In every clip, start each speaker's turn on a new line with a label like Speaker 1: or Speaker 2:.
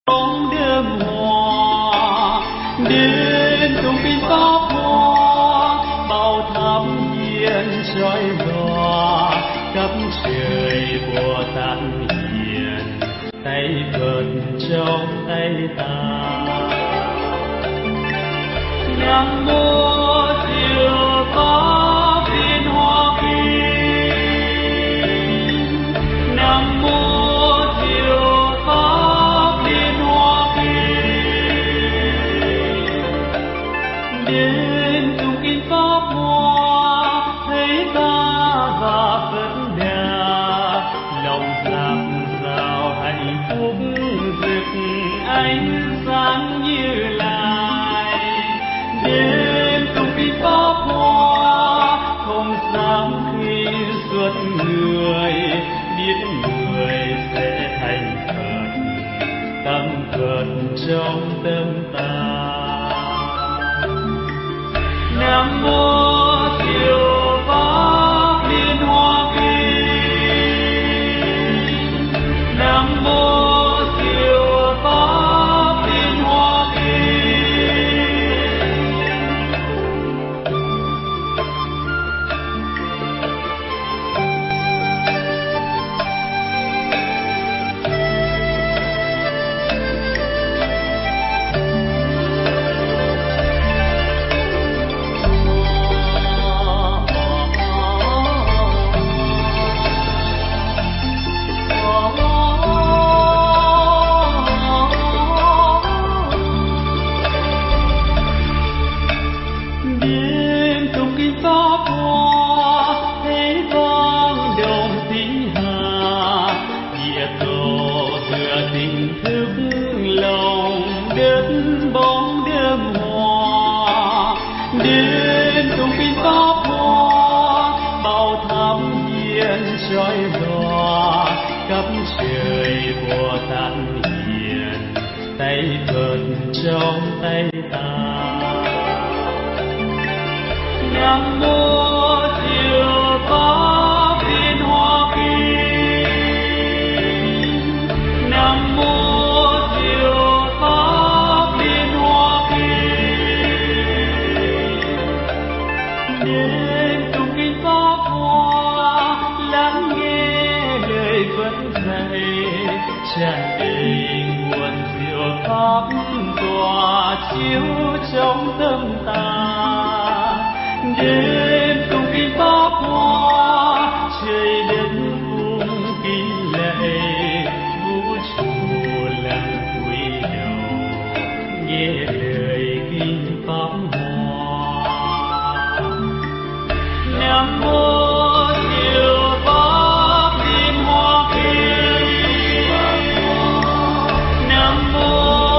Speaker 1: bóng đêm hòa đến tung tin pháp hoa bao tháp hiền trói lòa khắp trời Bồ Tát hiền tay Phật trong tay ta. Nam mô Diệu Pháp Liên Hoa Kinh. Nam mô Diệu Pháp Liên Hoa Kinh. Đến tung kinh pháp hoa thấy ta và Phật Đà lòng rạng rào hạnh phúc rực ánh sáng như lai. Đến tung kinh pháp hoa không dám khi suốt người biết người sẽ thành Phật tâm Phật trong tâm ta. Nam mô Diệu Pháp Liên Hoa Kinh. Nam mô Diệu Pháp Liên Hoa trong tay ta. Nam mô Diệu Pháp Liên Hoa Kinh. Nam mô Diệu Pháp Liên Hoa Kinh. Đến tung kinh pháp hoa lắng nghe lời Phật dạy tràn đầy nguồn diệu pháp tỏa chiếu trong tâm ta. Đến tung kinh pháp hoa trời đất cung kính lạy vũ trụ lặng cúi đầu nghe lời kinh pháp hoa. Nam mô Diệu Pháp Liên Hoa Kinh. Nam mô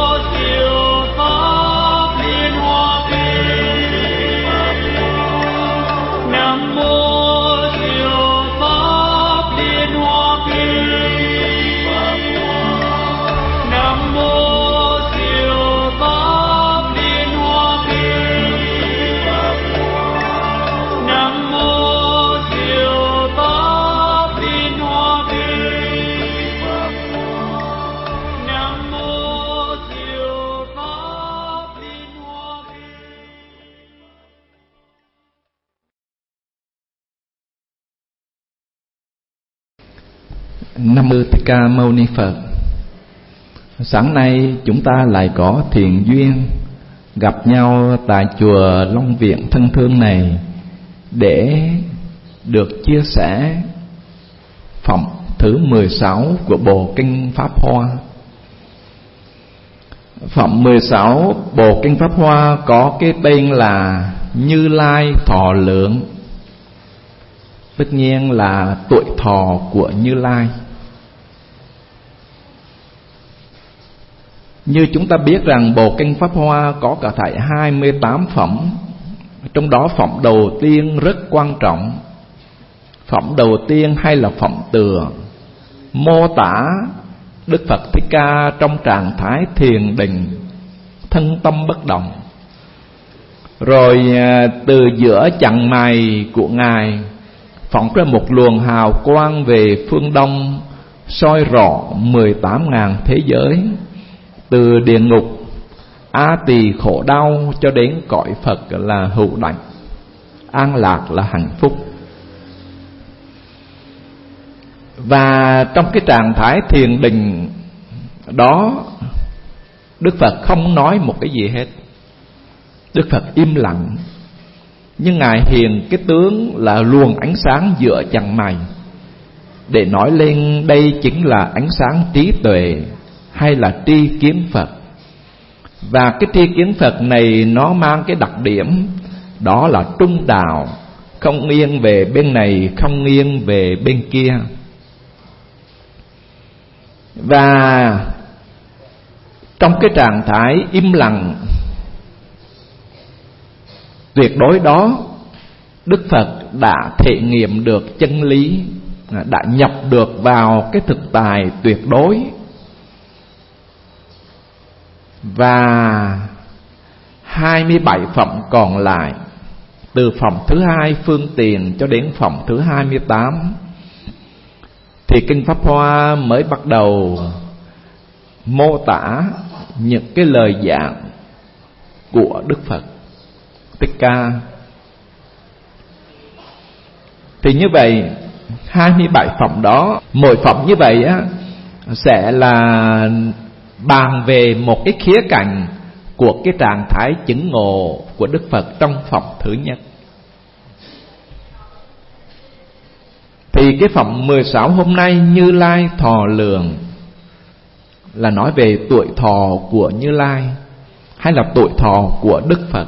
Speaker 2: Nam mô Thích Ca Mâu Ni Phật. Sáng nay chúng ta lại có thiện duyên gặp nhau tại chùa Long Viện thân thương này để được chia sẻ phẩm thứ 16 của Bộ Kinh Pháp Hoa. Phẩm 16 Bộ Kinh Pháp Hoa có cái tên là Như Lai Thọ Lượng, tất nhiên là tuổi thọ của Như Lai. Như chúng ta biết rằng Bộ Kinh Pháp Hoa có cả thảy 28 phẩm. Trong đó phẩm đầu tiên rất quan trọng. Phẩm đầu tiên hay là phẩm tựa, mô tả Đức Phật Thích Ca trong trạng thái thiền định, thân tâm bất động. Rồi từ giữa chặng mày của Ngài phóng ra một luồng hào quang về phương đông, soi rõ 18.000 thế giới, từ địa ngục A Tỳ khổ đau cho đến cõi Phật là hữu đảnh, an lạc là hạnh phúc. Và trong cái trạng thái thiền định đó, Đức Phật không nói một cái gì hết. Đức Phật im lặng, nhưng Ngài hiện cái tướng là luồng ánh sáng giữa chằng mày, để nói lên đây chính là ánh sáng trí tuệ hay là tri kiến Phật. Và cái tri kiến Phật này nó mang cái đặc điểm đó là trung đạo, không nghiêng về bên này, không nghiêng về bên kia. Và trong cái trạng thái im lặng tuyệt đối đó, Đức Phật đã thể nghiệm được chân lý, đã nhập được vào cái thực tại tuyệt đối. Và 27 phẩm còn lại, từ phẩm thứ 2 phương tiền cho đến phẩm thứ 28, thì Kinh Pháp Hoa mới bắt đầu mô tả những cái lời giảng của Đức Phật Thích Ca. Thì như vậy 27 phẩm đó, mỗi phẩm như vậy á, sẽ là bàn về một cái khía cạnh của cái trạng thái chứng ngộ của Đức Phật trong phẩm thứ nhất. Thì cái phẩm 16 hôm nay, Như Lai thọ lượng, là nói về tuổi thọ của Như Lai hay là tuổi thọ của Đức Phật.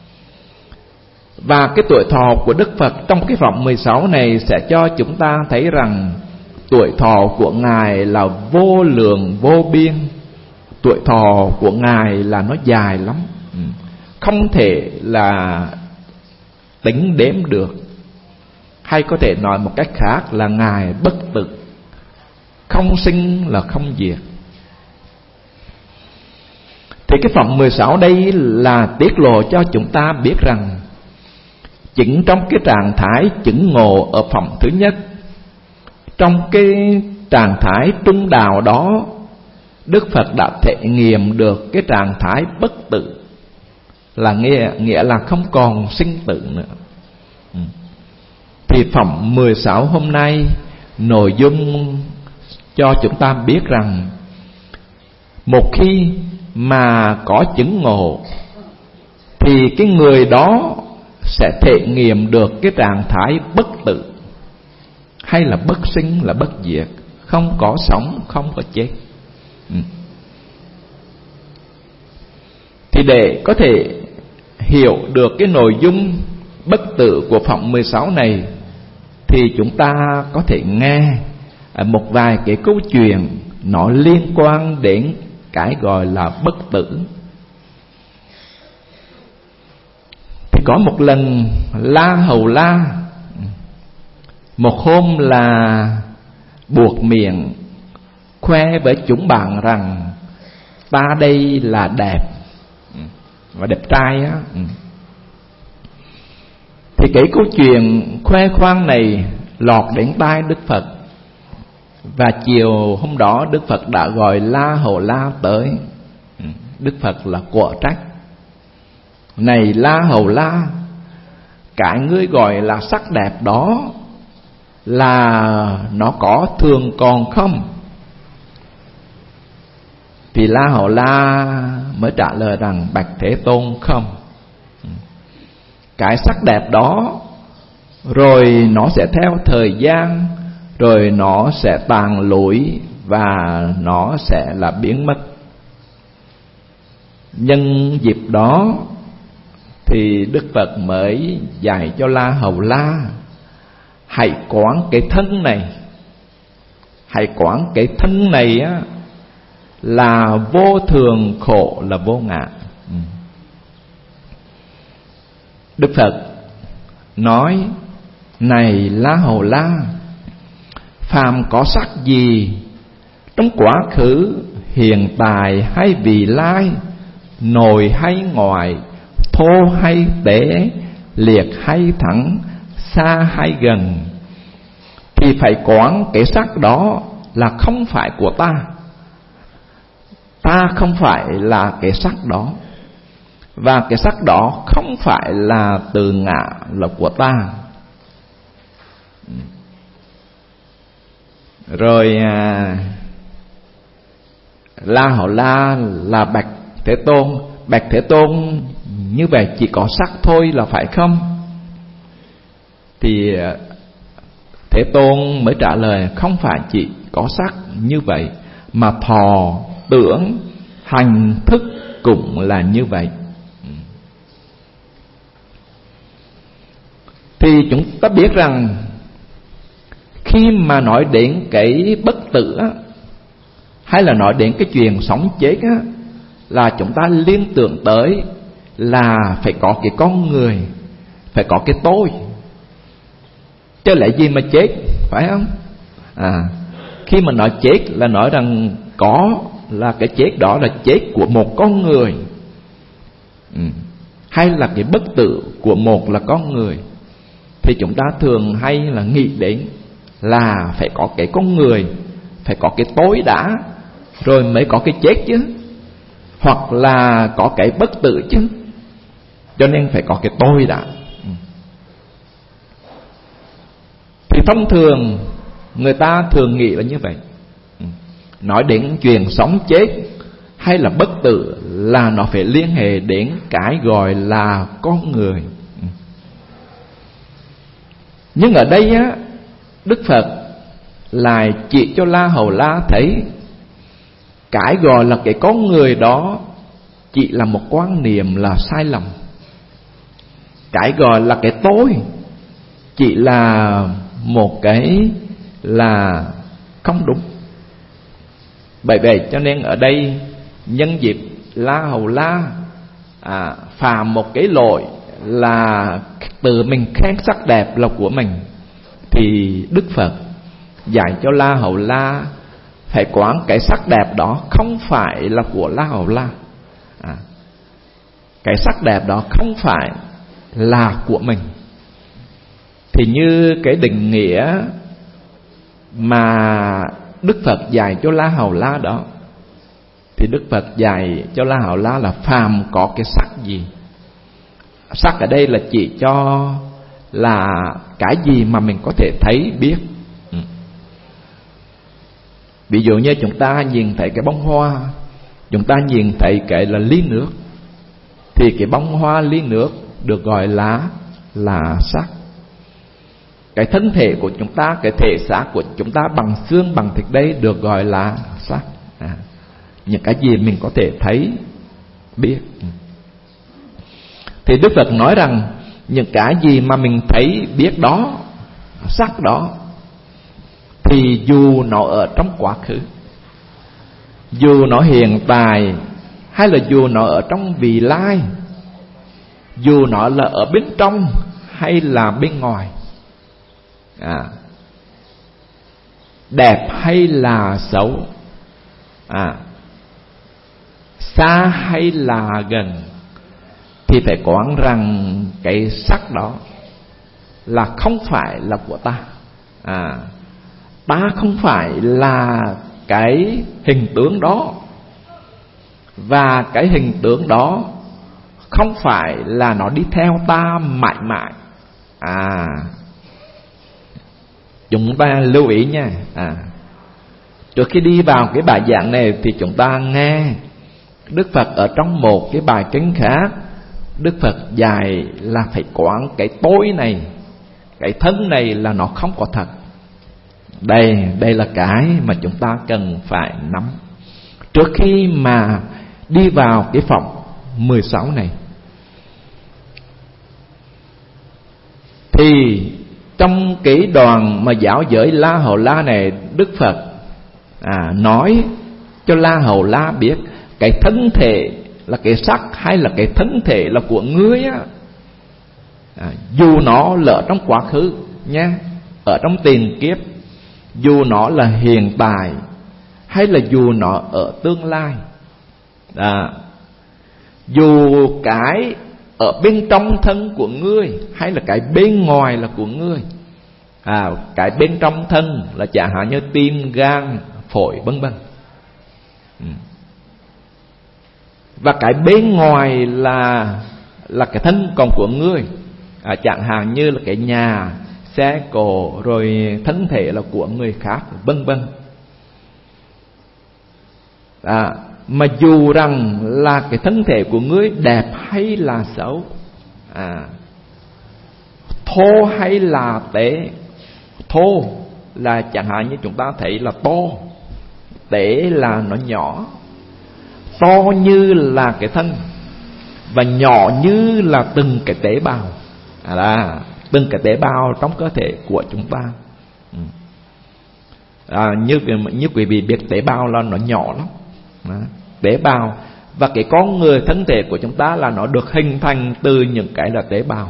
Speaker 2: Và cái tuổi thọ của Đức Phật trong cái phẩm 16 này sẽ cho chúng ta thấy rằng tuổi thọ của Ngài là vô lượng vô biên. Tuổi thọ của Ngài là nó dài lắm, không thể là tính đếm được. Hay có thể nói một cách khác là Ngài bất tử, không sinh là không diệt. Thì cái phẩm 16 đây là tiết lộ cho chúng ta biết rằng chính trong cái trạng thái chứng ngộ ở phẩm thứ nhất, trong cái trạng thái trung đạo đó, Đức Phật đã thể nghiệm được cái trạng thái bất tử, là nghĩa là không còn sinh tử nữa. Thì phẩm 16 hôm nay nội dung cho chúng ta biết rằng một khi mà có chứng ngộ thì cái người đó sẽ thể nghiệm được cái trạng thái bất tử, hay là bất sinh là bất diệt, không có sống, không có chết. Thì để có thể hiểu được cái nội dung bất tử của phẩm 16 này, thì chúng ta có thể nghe một vài cái câu chuyện nó liên quan đến cái gọi là bất tử. Thì có một lần La Hầu La một hôm là buộc miệng khoe với chúng bạn rằng ta đây là đẹp, và đẹp trai á. Thì cái câu chuyện khoe khoang này lọt đến tai Đức Phật. Và chiều hôm đó Đức Phật đã gọi La Hầu La tới. Đức Phật là quở trách: này La Hầu La, cái ngươi gọi là sắc đẹp đó là nó có thường còn không? Thì La Hầu La mới trả lời rằng: bạch Thế Tôn, không. Cái sắc đẹp đó rồi nó sẽ theo thời gian, rồi nó sẽ tàn lụi và nó sẽ là biến mất. Nhân dịp đó thì Đức Phật mới dạy cho La Hầu La: hãy quán cái thân này, hãy quán cái thân này á, là vô thường, khổ, là vô ngã. Đức Phật nói: này La Hầu La, phàm có sắc gì trong quá khứ, hiện tại hay vị lai, nội hay ngoại, thô hay tế, liệt hay thẳng, xa hay gần, thì phải quán cái sắc đó là không phải của ta. ta không phải là cái sắc đó, và cái sắc đó không phải là từ ngã là của ta. Rồi La Hầu La là bạch Thế Tôn. Bạch Thế Tôn, như vậy chỉ có sắc thôi là phải không? Thì Thế Tôn mới trả lời, không phải chỉ có sắc như vậy, mà thọ, tưởng, hành, thức cũng là như vậy. Thì chúng ta biết rằng khi mà nói đến cái bất tử á, hay là nói đến cái chuyện sống chết á, là chúng ta liên tưởng tới là phải có cái con người, phải có cái tôi, chứ lẽ gì mà chết, phải không? Khi mà nói chết là nói rằng có, là cái chết đó là chết của một con người, hay là cái bất tử của một là con người, thì chúng ta thường hay là nghĩ đến là phải có cái con người, phải có cái tối đã, rồi mới có cái chết chứ, hoặc là có cái bất tử chứ, cho nên phải có cái tôi đã. Thì thông thường người ta thường nghĩ là như vậy. Nói đến chuyện sống chết hay là bất tử là nó phải liên hệ đến cái gọi là con người. Nhưng ở đây á, Đức Phật lại chỉ cho La Hầu La thấy cái gọi là cái con người đó chỉ là một quan niệm là sai lầm. Cái gọi là cái tôi chỉ là một cái là không đúng. Bởi vậy cho nên ở đây nhân dịp La Hầu La phạm một cái lỗi là tự mình khen sắc đẹp là của mình, thì Đức Phật dạy cho La Hầu La phải quán cái sắc đẹp đó không phải là của La Hầu La. Cái sắc đẹp đó không phải là của mình. Thì như cái định nghĩa mà Đức Phật dạy cho La Hầu La đó, thì Đức Phật dạy cho La Hầu La là phàm có cái sắc gì. Sắc ở đây là chỉ cho là cái gì mà mình có thể thấy biết. Ví dụ như chúng ta nhìn thấy cái bông hoa, chúng ta nhìn thấy cái là ly nước, thì cái bông hoa ly nước được gọi là sắc. Cái thân thể của chúng ta, cái thể xác của chúng ta bằng xương bằng thịt đây được gọi là sắc. Những cái gì mình có thể thấy biết. Thì Đức Phật nói rằng những cái gì mà mình thấy biết đó, sắc đó, thì dù nó ở trong quá khứ, dù nó hiện tại, hay là dù nó ở trong vị lai, dù nó là ở bên trong hay là bên ngoài, đẹp hay là xấu, xa hay là gần, thì phải quán rằng cái sắc đó là không phải là của ta. Ta không phải là cái hình tướng đó, và cái hình tướng đó không phải là nó đi theo ta mãi mãi. Chúng ta lưu ý nha. Trước khi đi vào cái bài giảng này thì chúng ta nghe Đức Phật ở trong một cái bài kinh khác, Đức Phật dạy là phải quán cái tôi này, cái thân này là nó không có thật. Đây là cái mà chúng ta cần phải nắm trước khi mà đi vào cái phòng 16 này. Thì trong cái đoàn mà giáo giới La Hầu La này, Đức Phật nói cho La Hầu La biết cái thân thể là cái sắc hay là cái thân thể là của ngươi á, dù nó là trong quá khứ nha, ở trong tiền kiếp, dù nó là hiện tại hay là dù nó ở tương lai, dù cái ở bên trong thân của ngươi hay là cái bên ngoài là của ngươi. Cái bên trong thân là chẳng hạn như tim, gan, phổi vân vân. Và cái bên ngoài là cái thân còn của ngươi. Chẳng hạn như là cái nhà, xe cộ, rồi thân thể là của người khác, vân vân. Mà dù rằng là cái thân thể của ngươi đẹp hay là xấu, thô hay là tế. Thô là chẳng hạn như chúng ta thấy là to, tế là nó nhỏ. To như là cái thân, và nhỏ như là từng cái tế bào, từng cái tế bào trong cơ thể của chúng ta. Như quý vị biết tế bào là nó nhỏ lắm. Tế bào. Và cái con người, thân thể của chúng ta là nó được hình thành từ những cái là tế bào.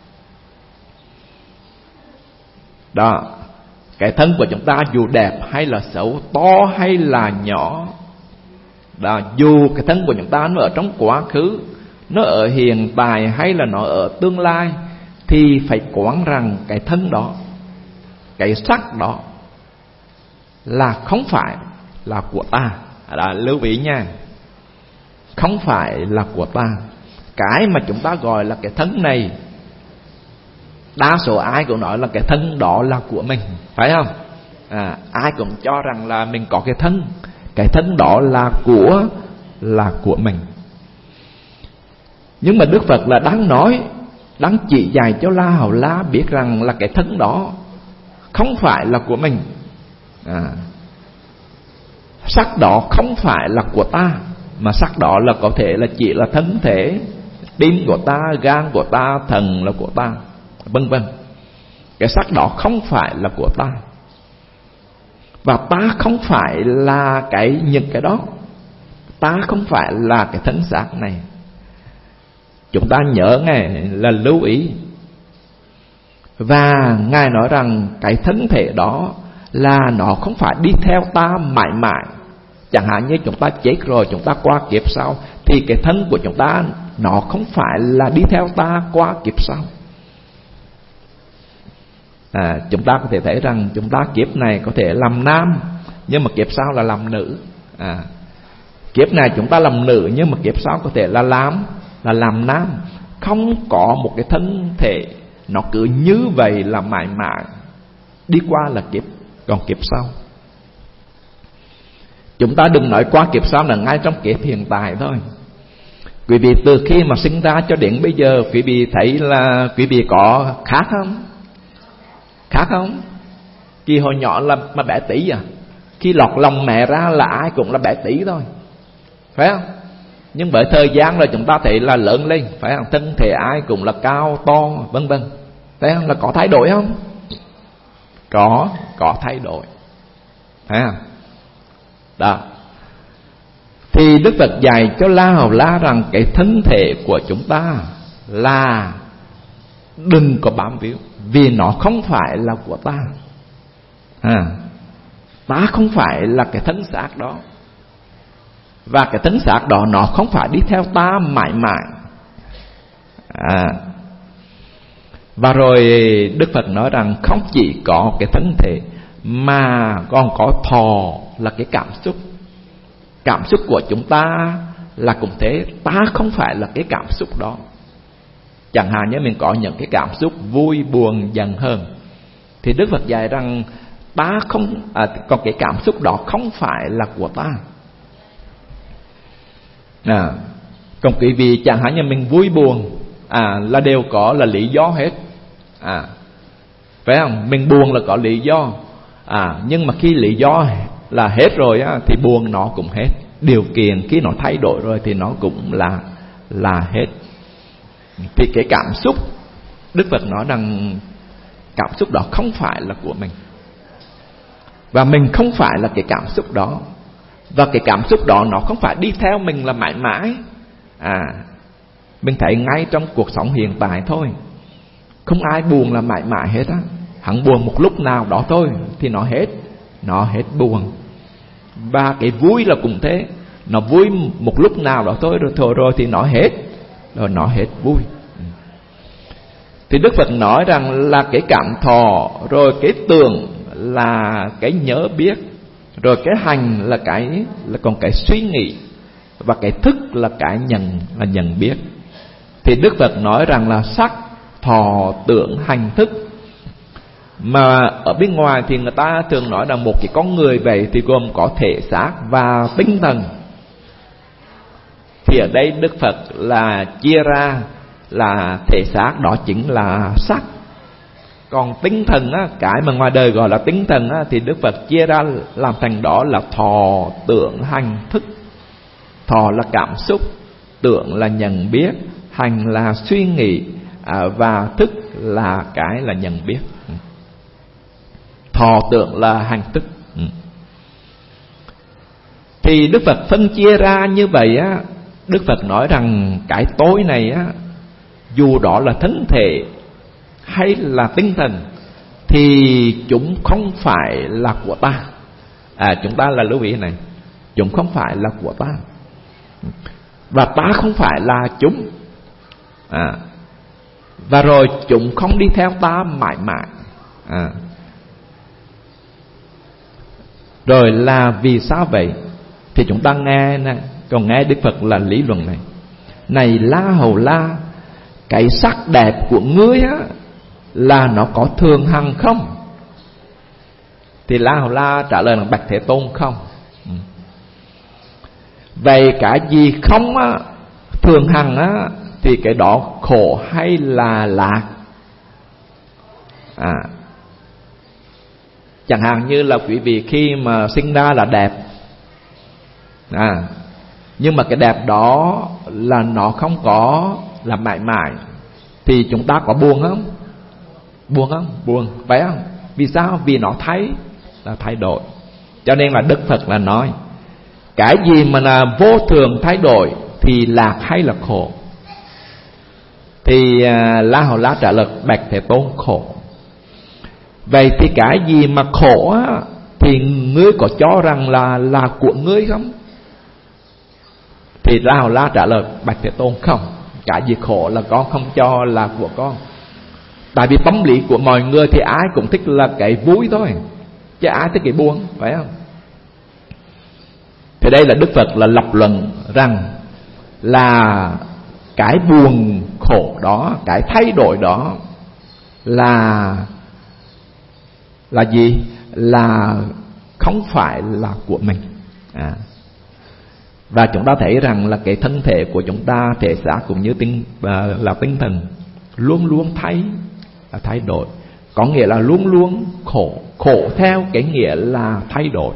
Speaker 2: Đó. Cái thân của chúng ta dù đẹp hay là xấu, to hay là nhỏ, đó, dù cái thân của chúng ta nó ở trong quá khứ, nó ở hiện tại hay là nó ở tương lai, thì phải quán rằng cái thân đó, cái sắc đó là không phải là của ta. Lưu ý nha, không phải là của ta. Cái mà chúng ta gọi là cái thân này, đa số ai cũng nói là cái thân đó là của mình, phải không? Ai cũng cho rằng là mình có cái thân đó là của mình. Nhưng mà Đức Phật là đang nói, đang chỉ dạy cho La Hầu La biết rằng là cái thân đó không phải là của mình. Sắc đó không phải là của ta, mà sắc đó là có thể là chỉ là thân thể, tim của ta, gan của ta, thần là của ta, vân vân. Cái sắc đó không phải là của ta, và ta không phải là những cái đó. Ta không phải là cái thân xác này. Chúng ta nhớ nghe, là lưu ý. Và Ngài nói rằng cái thân thể đó là nó không phải đi theo ta mãi mãi. Chẳng hạn như chúng ta chết rồi, chúng ta qua kiếp sau, thì cái thân của chúng ta nó không phải là đi theo ta qua kiếp sau. Chúng ta có thể thấy rằng chúng ta kiếp này có thể làm nam, nhưng mà kiếp sau là làm nữ. Kiếp này chúng ta làm nữ, nhưng mà kiếp sau có thể là làm nam. Không có một cái thân thể nó cứ như vậy là mãi mãi, đi qua là kiếp, còn kiếp sau. Chúng ta đừng nói qua kiếp sau là ngay trong kiếp hiện tại thôi. Quý vị từ khi mà sinh ra cho đến bây giờ, quý vị thấy là quý vị có khác không? Khác không? Khi hồi nhỏ là mà bé tí khi lọt lòng mẹ ra là ai cũng là bé tí thôi, phải không? Nhưng bởi thời gian rồi chúng ta thấy là lớn lên, phải không? Thân thể ai cũng là cao to, vân vân. Thấy không? Là có thay đổi không? Có thay đổi, phải không? Đó. Thì Đức Phật dạy cho La Hầu La rằng cái thân thể của chúng ta là đừng có bám víu, vì nó không phải là của ta. Ta không phải là cái thân xác đó, và cái thân xác đó nó không phải đi theo ta mãi mãi. Và rồi Đức Phật nói rằng không chỉ có cái thân thể, mà còn có thọ là cái cảm xúc. Cảm xúc của chúng ta là cũng thế, ta không phải là cái cảm xúc đó. Chẳng hạn như mình có những cái cảm xúc vui, buồn, giận, hờn, thì Đức Phật dạy rằng ta không, còn cái cảm xúc đó không phải là của ta. Còn quý vị chẳng hạn như mình vui buồn là đều có là lý do hết, phải không? Mình buồn là có lý do, nhưng mà khi lý do là hết rồi thì buồn nó cũng hết. Điều kiện khi nó thay đổi rồi thì nó cũng là hết. Thì cái cảm xúc, Đức Phật nói rằng cảm xúc đó không phải là của mình, và mình không phải là cái cảm xúc đó, và cái cảm xúc đó nó không phải đi theo mình là mãi mãi. Mình thấy ngay trong cuộc sống hiện tại thôi, không ai buồn là mãi mãi hết á. Hắn buồn một lúc nào đó thôi thì nó hết buồn. Và cái vui là cũng thế, nó vui một lúc nào đó thôi rồi thì nó hết vui. Thì Đức Phật nói rằng là cái cảm thọ, rồi cái tưởng là cái nhớ biết, rồi cái hành là còn cái suy nghĩ, và cái thức là cái nhận biết. Thì Đức Phật nói rằng là sắc, thọ, tưởng, hành, thức. Mà ở bên ngoài thì người ta thường nói là một cái con người vậy thì gồm có thể xác và tinh thần. Thì ở đây Đức Phật là chia ra là thể xác, đó chính là sắc. Còn tinh thần á, cái mà ngoài đời gọi là tinh thần á, thì Đức Phật chia ra làm thành đó là thọ, tưởng, hành, thức. Thọ là cảm xúc, tưởng là nhận biết, hành là suy nghĩ, và thức là cái là nhận biết. Thọ, tưởng là hành, thức. Thì Đức Phật phân chia ra như vậy á, Đức Phật nói rằng cái tôi này á, dù đó là thân thể hay là tinh thần thì chúng không phải là của ta. Chúng ta là lưu ý này, chúng không phải là của ta, và ta không phải là chúng. Và rồi chúng không đi theo ta mãi mãi. Rồi là vì sao vậy? Thì chúng ta nghe nè, còn nghe Đức Phật là lý luận này. Này La Hầu La, cái sắc đẹp của ngươi á là nó có thường hằng không? Thì La Hầu La trả lời là bạch Thế Tôn không. Vậy cái gì không á, thường hằng á, thì cái đó khổ hay là lạc? Chẳng hạn như là quý vị khi mà sinh ra là đẹp, nhưng mà cái đẹp đó là nó không có là mãi mãi, thì chúng ta có buồn không? Buồn không? Buồn, phải không? Vì sao? Vì nó thay đổi. Cho nên là Đức Phật là nói cái gì mà là vô thường thay đổi thì lạc hay là khổ? Thì La Hầu La trả lời bạch Thế Tôn khổ. Vậy thì cái gì mà khổ á, thì ngươi có cho rằng là của ngươi không? Thì La Hầu La trả lời bạch Thế Tôn không. Cái gì khổ là con không cho là của con. Tại vì tâm lý của mọi người thì ai cũng thích là cái vui thôi, chứ ai thích cái buồn, phải không? Thì đây là Đức Phật là lập luận rằng là cái buồn khổ đó, cái thay đổi đó là gì? Là không phải là của mình. Và chúng ta thấy rằng là cái thân thể của chúng ta, thể xác cũng như tinh thần luôn luôn thay đổi. Có nghĩa là luôn luôn khổ theo cái nghĩa là thay đổi.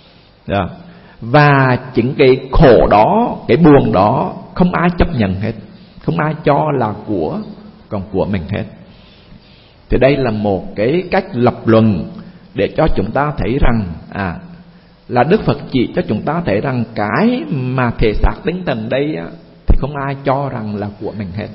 Speaker 2: Và chính cái khổ đó, cái buồn đó không ai chấp nhận hết, không ai cho là còn của mình hết. Thì đây là một cái cách lập luận để cho chúng ta thấy rằng là Đức Phật chỉ cho chúng ta thấy rằng cái mà thể xác tinh thần đây á, thì không ai cho rằng là của mình hết.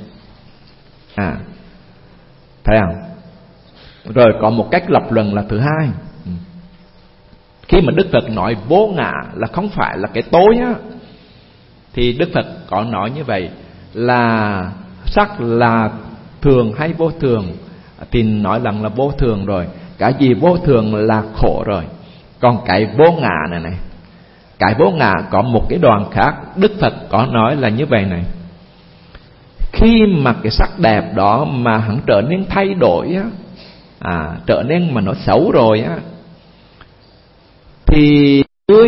Speaker 2: Thấy không? Rồi có một cách lập luận là thứ hai. Khi mà Đức Phật nói vô ngã là không phải là cái tôi á, thì Đức Phật có nói như vậy là sắc là thường hay vô thường, thì nói rằng là vô thường rồi. Cái gì vô thường là khổ rồi. Còn cái vô ngã này, cái vô ngã có một cái đoạn khác Đức Phật có nói là như vậy này. Khi mà cái sắc đẹp đó mà hắn trở nên thay đổi á, trở nên mà nó xấu rồi á, thì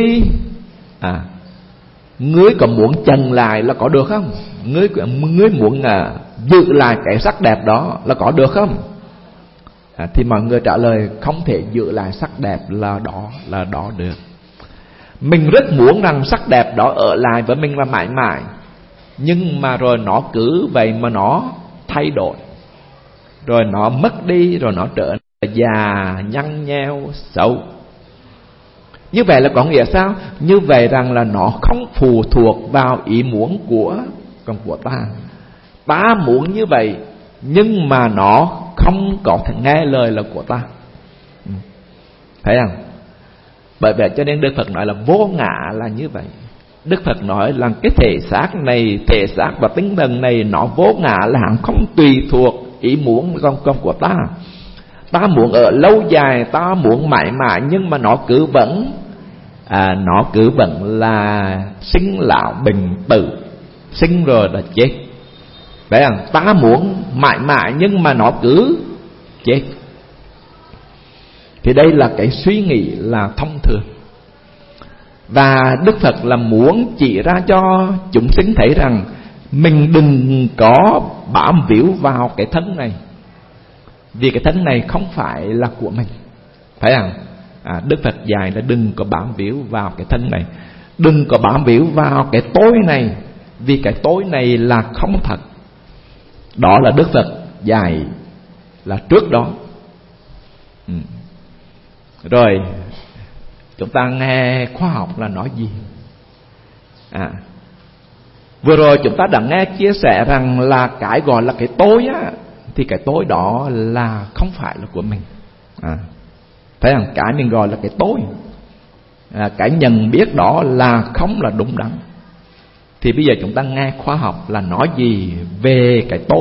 Speaker 2: ngươi có muốn chần lại là có được không? Ngươi muốn giữ lại cái sắc đẹp đó là có được không? Thì mọi người trả lời không thể giữ lại sắc đẹp là đó được. Mình rất muốn rằng sắc đẹp đó ở lại với mình là mãi mãi, nhưng mà rồi nó cứ vậy mà nó thay đổi, rồi nó mất đi, rồi nó trở nên già, nhăn nheo, xấu. Như vậy là có nghĩa sao? Như vậy rằng là nó không phụ thuộc vào ý muốn của ta. Ta muốn như vậy, nhưng mà nó không có thể nghe lời là của ta. Thấy không? Bởi vậy cho nên Đức Phật nói là vô ngã là như vậy. Đức Phật nói là cái thể xác này, thể xác và tinh thần này nó vô ngã là không tùy thuộc ý muốn của ta. Ta muốn ở lâu dài, ta muốn mãi mãi, nhưng mà nó cứ vẫn nó cứ vẫn là sinh lão bệnh tử, sinh rồi là chết. Đấy là ta muốn mãi mãi nhưng mà nó cứ chết. Thì đây là cái suy nghĩ là thông thường. Và Đức Phật là muốn chỉ ra cho chúng sinh thấy rằng mình đừng có bám víu vào cái thân này, vì cái thân này không phải là của mình. Phải không? Đức Phật dạy là đừng có bám víu vào cái thân này, đừng có bám víu vào cái tôi này, vì cái tôi này là không thật. Đó là Đức Phật dạy là trước đó. Rồi chúng ta nghe khoa học là nói gì? Vừa rồi chúng ta đã nghe chia sẻ rằng là cái gọi là cái tôi á, thì cái tôi đó là không phải là của mình. Thấy không? Cái mình gọi là cái tôi, cái nhận biết đó là không là đúng đắn. Thì bây giờ chúng ta nghe khoa học là nói gì về cái tôi.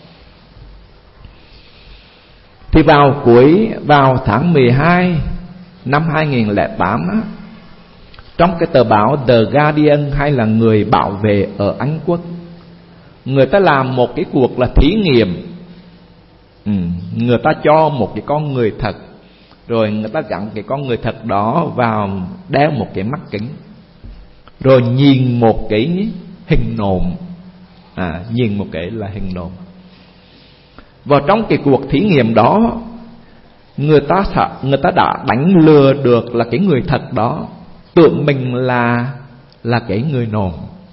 Speaker 2: Thì vào tháng 12 năm 2008 á, trong cái tờ báo The Guardian hay là Người Bảo Vệ ở Anh Quốc, người ta làm một cái cuộc là thí nghiệm. Người ta cho một cái con người thật, rồi người ta gắn cái con người thật đó vào, đeo một cái mắt kính, rồi nhìn một cái hình nộm. Nhìn một cái là hình nộm. Vào trong cái cuộc thí nghiệm đó, người ta đã đánh lừa được là cái người thật đó tưởng mình là cái người nộm.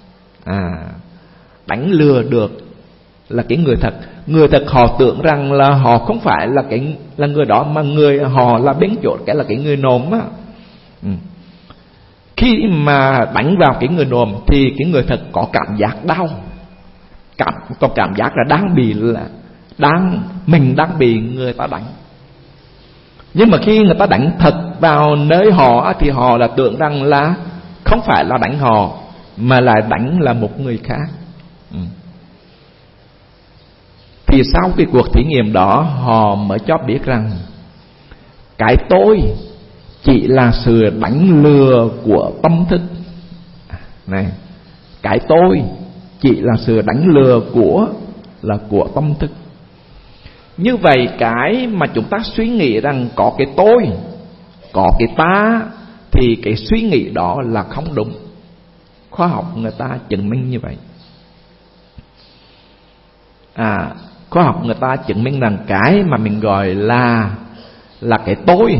Speaker 2: Đánh lừa được là cái người thật. Người thật họ tưởng rằng là họ không phải là người đó, mà họ là bên chỗ cái là cái người nộm á. Khi mà đánh vào cái người nộm thì cái người thật có cảm giác đau, có cảm giác là mình đang bị người ta đánh. Nhưng mà khi người ta đánh thật vào nơi họ thì họ là tưởng rằng là không phải là đánh họ, mà là đánh là một người khác. Thì sau cái cuộc thí nghiệm đó, họ mới cho biết rằng cái tôi chỉ là sự đánh lừa của tâm thức này. Cái tôi chỉ là sự đánh lừa của tâm thức. Như vậy cái mà chúng ta suy nghĩ rằng có cái tôi, có cái ta, thì cái suy nghĩ đó là không đúng. Khoa học người ta chứng minh như vậy. Khoa học người ta chứng minh rằng cái mà mình gọi là cái tôi,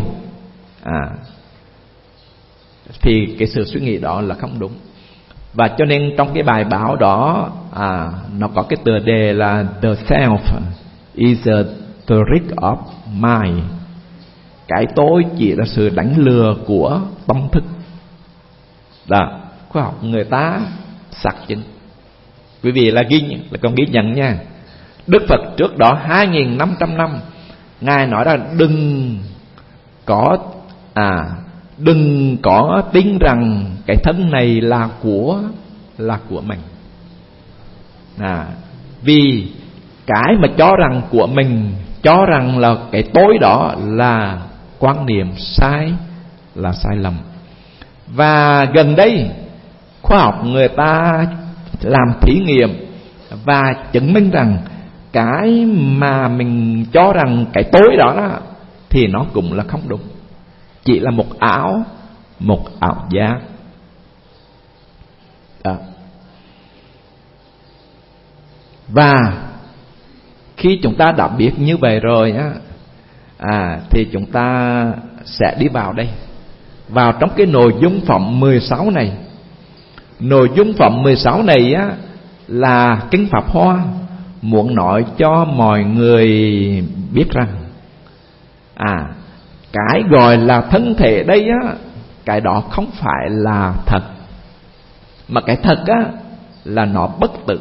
Speaker 2: thì cái sự suy nghĩ đó là không đúng. Và cho nên trong cái bài báo đó, nó có cái tựa đề là The Self is a trick of mind. Cái tôi chỉ là sự đánh lừa của tâm thức. Đó, khoa học người ta xác chứng. Quý vị là còn ghi nhận nha. Đức Phật trước đó 2.500 năm, Ngài nói là đừng có tin rằng cái thân này là của mình. Vì cái mà cho rằng của mình, cho rằng là cái tôi đó là quan niệm sai, là sai lầm. Và gần đây khoa học người ta làm thí nghiệm và chứng minh rằng cái mà mình cho rằng cái tôi đó thì nó cũng là không đúng, chỉ là một ảo giác. Và khi chúng ta đã biết như vậy rồi thì chúng ta sẽ đi vào đây, vào trong cái nội dung phẩm 16 này. Nội dung phẩm 16 này là Kinh Pháp Hoa muốn nói cho mọi người biết rằng cái gọi là thân thể đây cái đó không phải là thật, mà cái thật là nó bất tử.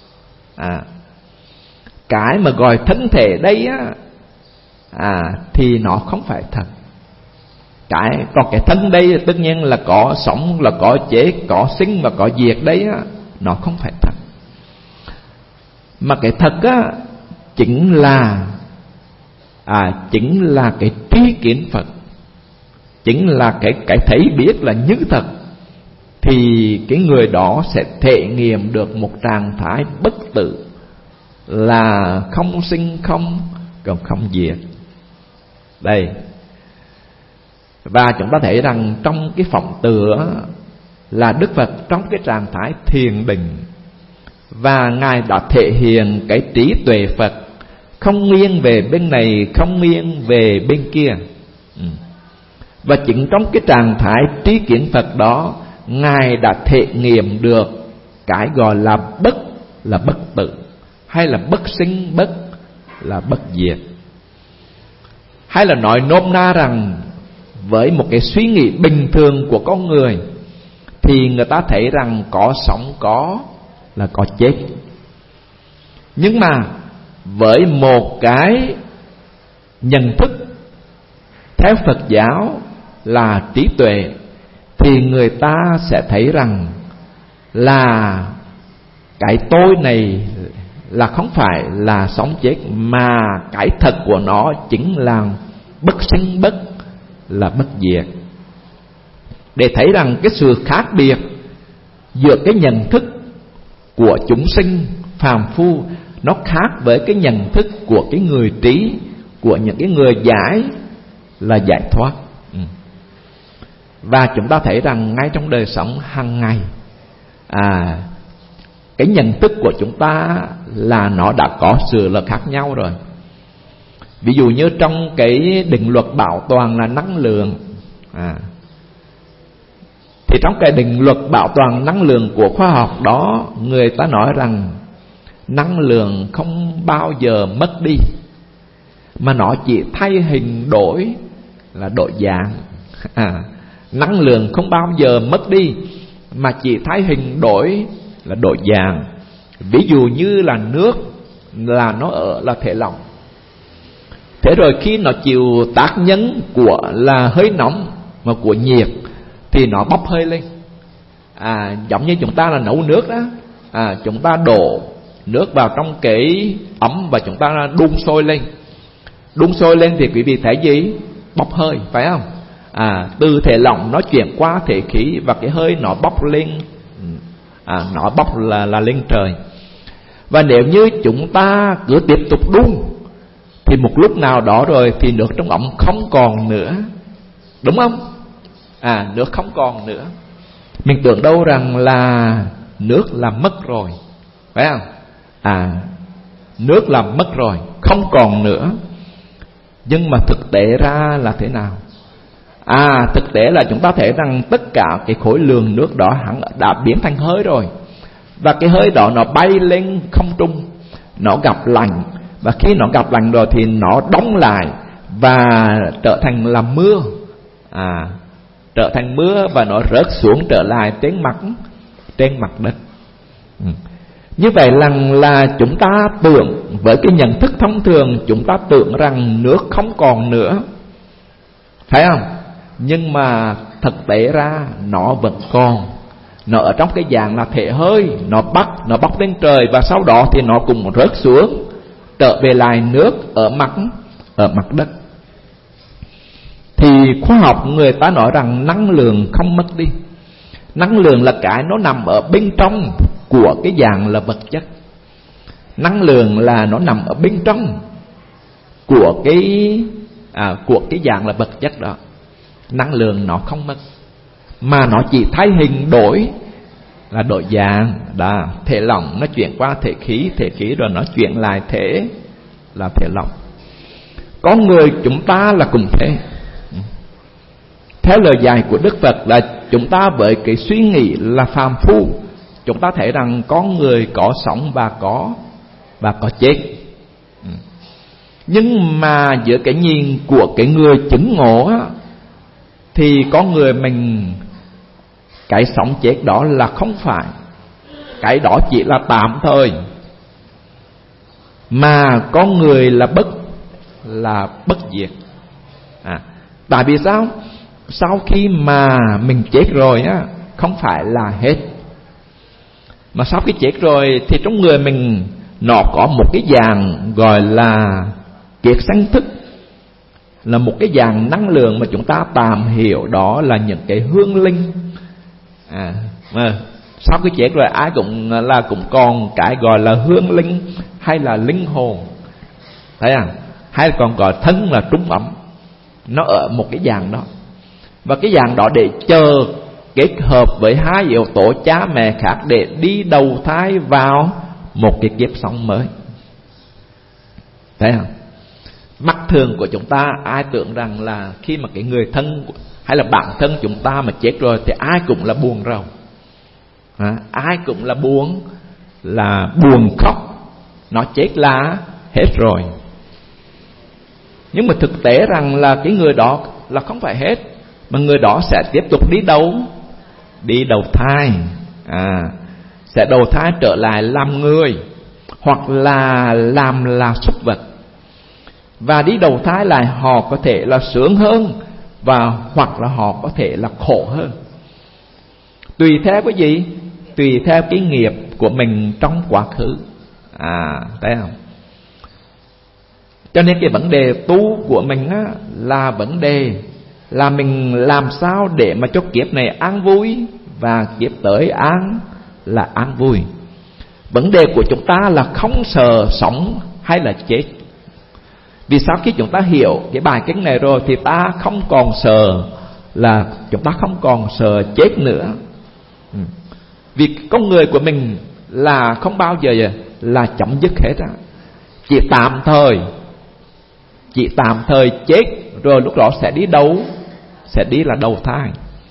Speaker 2: Cái mà gọi thân thể đây thì nó không phải thật. Còn cái thân đây tất nhiên là có sống, là có chết, có sinh và có diệt đấy nó không phải thật. Mà cái thật chính là cái tri kiến Phật. chính là cái thấy biết là như thật, thì cái người đó sẽ thể nghiệm được một trạng thái bất tử, là không sinh không, còn không diệt. Đây. Và chúng ta thấy rằng trong cái phẩm tựa là Đức Phật trong cái trạng thái thiền định, và Ngài đã thể hiện cái trí tuệ Phật không nghiêng về bên này, không nghiêng về bên kia. Và chính trong cái trạng thái trí kiến Phật đó, Ngài đã thể nghiệm được cái gọi là bất tử, hay là bất sinh bất là bất diệt. Hay là nói nôm na rằng với một cái suy nghĩ bình thường của con người thì người ta thấy rằng có sống có là có chết. Nhưng mà với một cái nhận thức theo Phật giáo là trí tuệ, thì người ta sẽ thấy rằng là cái tôi này là không phải là sống chết, mà cái thật của nó chính là bất sinh bất là bất diệt. Để thấy rằng cái sự khác biệt giữa cái nhận thức của chúng sinh phàm phu nó khác với cái nhận thức của cái người trí, của những cái người giải là giải thoát. Và chúng ta thấy rằng ngay trong đời sống hàng ngày, cái nhận thức của chúng ta là nó đã có sự là khác nhau rồi. Ví dụ như trong cái định luật bảo toàn là năng lượng, thì trong cái định luật bảo toàn năng lượng của khoa học đó, người ta nói rằng năng lượng không bao giờ mất đi, mà nó chỉ thay hình đổi, là đổi dạng. Năng lượng không bao giờ mất đi, mà chỉ thay hình đổi, là đổi dạng. Ví dụ như là nước, là nó ở là thể lỏng. Thế rồi khi nó chịu tác nhân của là hơi nóng mà của nhiệt thì nó bốc hơi lên. Giống như chúng ta là nấu nước đó, chúng ta đổ nước vào trong cái ấm và chúng ta đun sôi lên. Đun sôi lên thì quý vị thấy gì? Bốc hơi, phải không? Từ thể lỏng nó chuyển qua thể khí, và cái hơi nó bốc lên, nó bốc là lên trời. Và nếu như chúng ta cứ tiếp tục đun thì một lúc nào đó rồi thì nước trong ấm không còn nữa, đúng không? Nước không còn nữa. Mình tưởng đâu rằng là nước là mất rồi, phải không? Nước là mất rồi, không còn nữa. Nhưng mà thực tế ra là thế nào? Thực tế là chúng ta thấy rằng tất cả cái khối lượng nước đó hẳn đã biến thành hơi rồi. Và cái hơi đó nó bay lên không trung, nó gặp lạnh, và khi nó gặp lạnh rồi thì nó đóng lại và trở thành là mưa. Trở thành mưa và nó rớt xuống trở lại trên mặt đất. Như vậy là chúng ta tưởng, với cái nhận thức thông thường, chúng ta tưởng rằng nước không còn nữa, phải không? Nhưng mà thực tế ra nó vẫn còn. Nó ở trong cái dạng là thể hơi, nó bốc lên trời, và sau đó thì nó cũng rớt xuống, trở về lại nước ở mặt đất. Thì khoa học người ta nói rằng năng lượng không mất đi. Năng lượng là cái nó nằm ở bên trong của cái dạng là vật chất. Năng lượng là nó nằm ở bên trong của cái dạng là vật chất đó. Năng lượng nó không mất, mà nó chỉ thay hình đổi, là đổi dạng. Thể lỏng nó chuyển qua thể khí rồi nó chuyển lại thể lỏng. Con người chúng ta là cùng thế. Theo lời dạy của Đức Phật là chúng ta với cái suy nghĩ là phàm phu, chúng ta thấy rằng con người có sống và có chết. Nhưng mà giữa cái nhìn của cái người chứng ngộ á, thì con người mình, cái sống chết đó là không phải, cái đó chỉ là tạm thời, mà con người là bất diệt. Tại vì sao? Sau khi mà mình chết rồi á, không phải là hết, mà sau khi chết rồi thì trong người mình nó có một cái dạng gọi là kiệt sanh thức, là một cái dạng năng lượng mà chúng ta tạm hiểu đó là những cái hương linh. Sau cái chết rồi ai cũng còn cái gọi là hương linh hay là linh hồn, thấy không? Hay còn gọi thân là trung ấm. Nó ở một cái dạng đó, và cái dạng đó để chờ kết hợp với hai yếu tố cha mẹ khác để đi đầu thai vào một cái kiếp sống mới. Thấy không? Mắt thường của chúng ta ai tưởng rằng là khi mà cái người thân hay là bản thân chúng ta mà chết rồi thì ai cũng là buồn rầu, ai cũng là buồn khóc, nó chết là hết rồi. Nhưng mà thực tế rằng là cái người đó là không phải hết, mà người đó sẽ tiếp tục đi đâu? Đi đầu thai, sẽ đầu thai trở lại làm người, hoặc là làm là súc vật. Và đi đầu thai lại họ có thể là sướng hơn, và hoặc là họ có thể là khổ hơn, tùy theo cái gì? Tùy theo cái nghiệp của mình trong quá khứ. Thấy không? Cho nên cái vấn đề tu của mình á, là vấn đề là mình làm sao để mà cho kiếp này an vui, và kiếp tới an vui. Vấn đề của chúng ta là không sợ sống hay là chết. Vì sao? Khi chúng ta hiểu cái bài kinh này rồi thì ta không còn sợ, là chúng ta không còn sợ chết nữa. Vì con người của mình là không bao giờ là chấm dứt hết á. Chỉ tạm thời chết, rồi lúc đó sẽ đi đâu? Sẽ đi là đầu thai.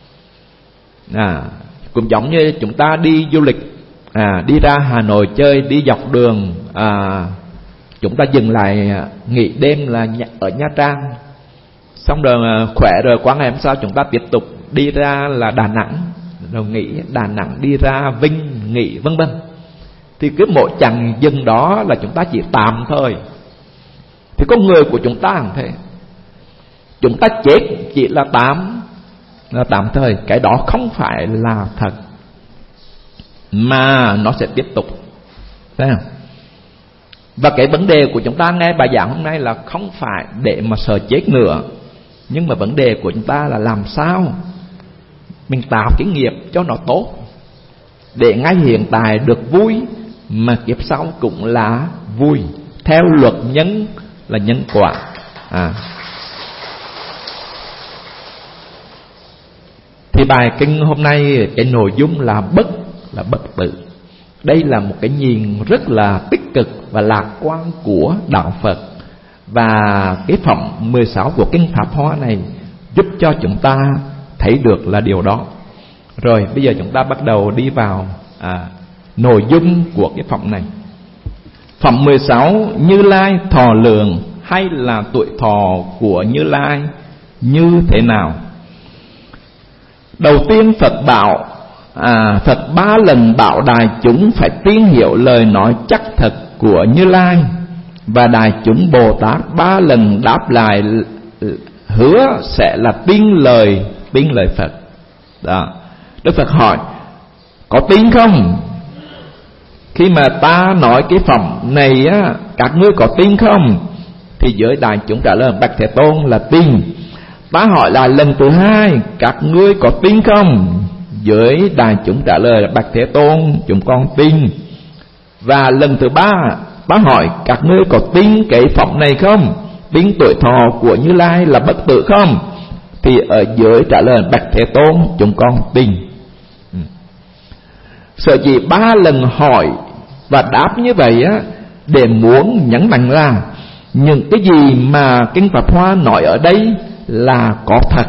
Speaker 2: Cũng giống như chúng ta đi du lịch, đi ra Hà Nội chơi, đi dọc đường, chúng ta dừng lại nghỉ đêm là ở Nha Trang, xong rồi khỏe rồi qua ngày hôm sau chúng ta tiếp tục đi ra là Đà Nẵng, rồi nghỉ Đà Nẵng, đi ra Vinh nghỉ, vân vân. Thì cứ mỗi chặng dừng đó là chúng ta chỉ tạm thôi. Thì con người của chúng ta cũng thế, chúng ta chết chỉ là tạm thời. Cái đó không phải là thật, mà nó sẽ tiếp tục, thấy không? Và cái vấn đề của chúng ta nghe bài giảng hôm nay là không phải để mà sợ chết nữa, nhưng mà vấn đề của chúng ta là làm sao mình tạo cái nghiệp cho nó tốt, để ngay hiện tại được vui, mà kiếp sau cũng là vui, theo luật nhân là nhân quả. Thì bài kinh hôm nay cái nội dung là bất tử. Đây là một cái nhìn rất là tích cực và lạc quan của đạo Phật. Và cái phẩm 16 của kinh Pháp Hoa này giúp cho chúng ta thấy được là điều đó. Rồi bây giờ chúng ta bắt đầu đi vào nội dung của cái phẩm này. Phẩm 16: Như Lai thọ lượng, hay là tuổi thọ của Như Lai như thế nào? Đầu tiên Phật bảo, Phật 3 lần bảo đại chúng phải tin hiểu lời nói chắc thật của Như Lai, và đại chúng Bồ Tát 3 lần đáp lại hứa sẽ là tin lời Phật. Đó. Đức Phật hỏi: có tin không? Khi mà ta nói cái phẩm này á, các ngươi có tin không? Thì giới đại chúng trả lời: bạch Thế Tôn là tin. Ta hỏi là lần thứ 2: các ngươi có tin không? Giới đại chúng trả lời là bạch Thế Tôn, chúng con tin. Và lần thứ 3 ta hỏi: các ngươi có tin cái phẩm này không? Tin tuổi thọ của Như Lai là bất tử không? Thì ở dưới trả lời bạch Thế Tôn, chúng con tin. Sở dĩ 3 lần hỏi và đáp như vậy á, để muốn nhấn mạnh là những cái gì mà kinh Pháp Hoa nói ở đây là có thật.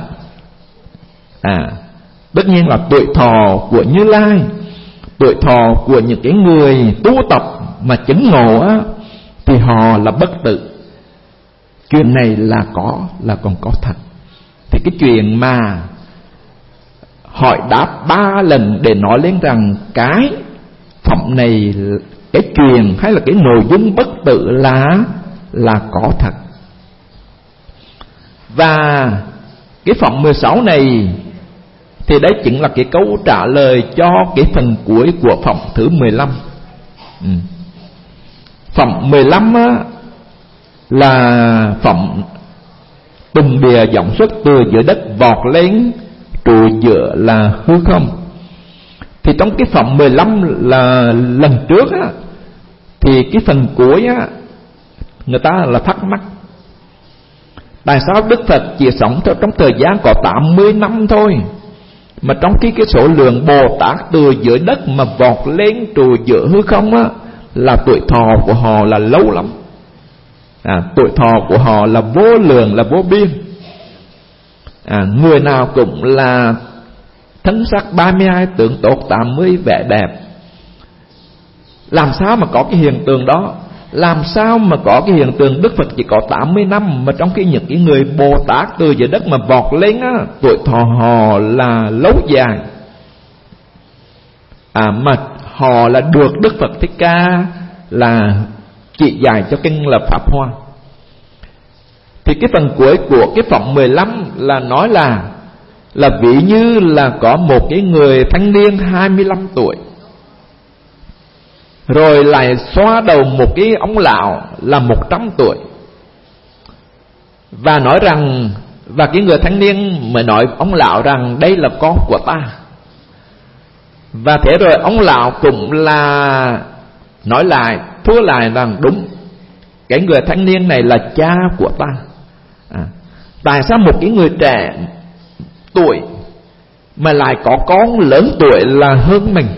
Speaker 2: Tất nhiên là tuổi thọ của Như Lai, tuổi thọ của những cái người tu tập mà chứng ngộ á, thì họ là bất tử. Chuyện này là còn có thật. Thì cái chuyện mà hỏi đáp 3 lần để nói lên rằng cái phẩm này, cái chuyện hay là cái nội dung bất tử là có thật. Và cái phẩm 16 này thì đấy chính là cái câu trả lời cho cái phần cuối của phẩm thứ 15. Phẩm 15 á, là phẩm tùng bìa giọng xuất từ giữa đất vọt lên trụ giữa là hư không. Thì trong cái phẩm 15 là lần trước á, thì cái phần cuối á, người ta là thắc mắc tại sao Đức Phật chỉ sống trong thời gian có 80 năm thôi, mà trong khi cái số lượng Bồ Tát từ dưới đất mà vọt lên trụ giữa hư không á, là tuổi thọ của họ là lâu lắm. Tuổi thọ của họ là vô lượng, là vô biên. Người nào cũng là thân sắc 32, tướng tốt 80, vẻ đẹp. Làm sao mà có cái hiện tượng đó? Làm sao mà có cái hiện tượng Đức Phật chỉ có 80 năm, mà trong khi những cái người Bồ Tát từ dưới đất mà vọt lên á, tuổi thọ họ là lâu dài. Mà họ là được Đức Phật Thích Ca là chỉ dạy cho kinh là Pháp Hoa. Thì cái phần cuối của cái phẩm 15 là nói là ví như là có một cái người thanh niên 25 tuổi, rồi lại xoa đầu một cái ông lão là 100 tuổi, và nói rằng, và cái người thanh niên mới nói ông lão rằng đây là con của ta. Và thế rồi ông lão cũng là nói lại, thưa lại rằng đúng, cái người thanh niên này là cha của ta. Tại sao một cái người trẻ tuổi mà lại có con lớn tuổi là hơn mình?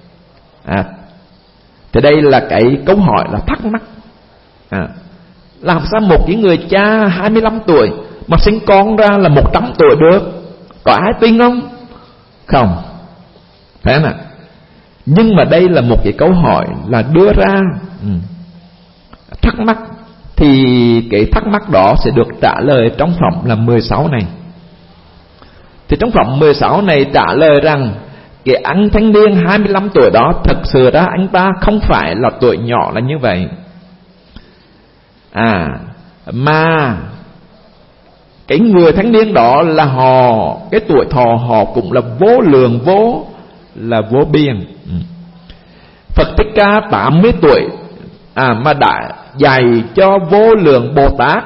Speaker 2: Thì đây là cái câu hỏi là thắc mắc. Làm sao một cái người cha 25 tuổi mà sinh con ra là 100 tuổi được? Có ai tin không? Không. Thế nào? Nhưng mà đây là một cái câu hỏi là đưa ra thắc mắc. Thì cái thắc mắc đó sẽ được trả lời trong phẩm là 16 này. Thì trong phẩm 16 này trả lời rằng cái anh thanh niên 25 tuổi đó, thật sự ra anh ta không phải là tuổi nhỏ là như vậy. Mà cái người thanh niên đó là họ, cái tuổi thọ họ cũng là vô lượng, vô biên. Phật Thích Ca 80 tuổi mà đã dạy cho vô lượng Bồ Tát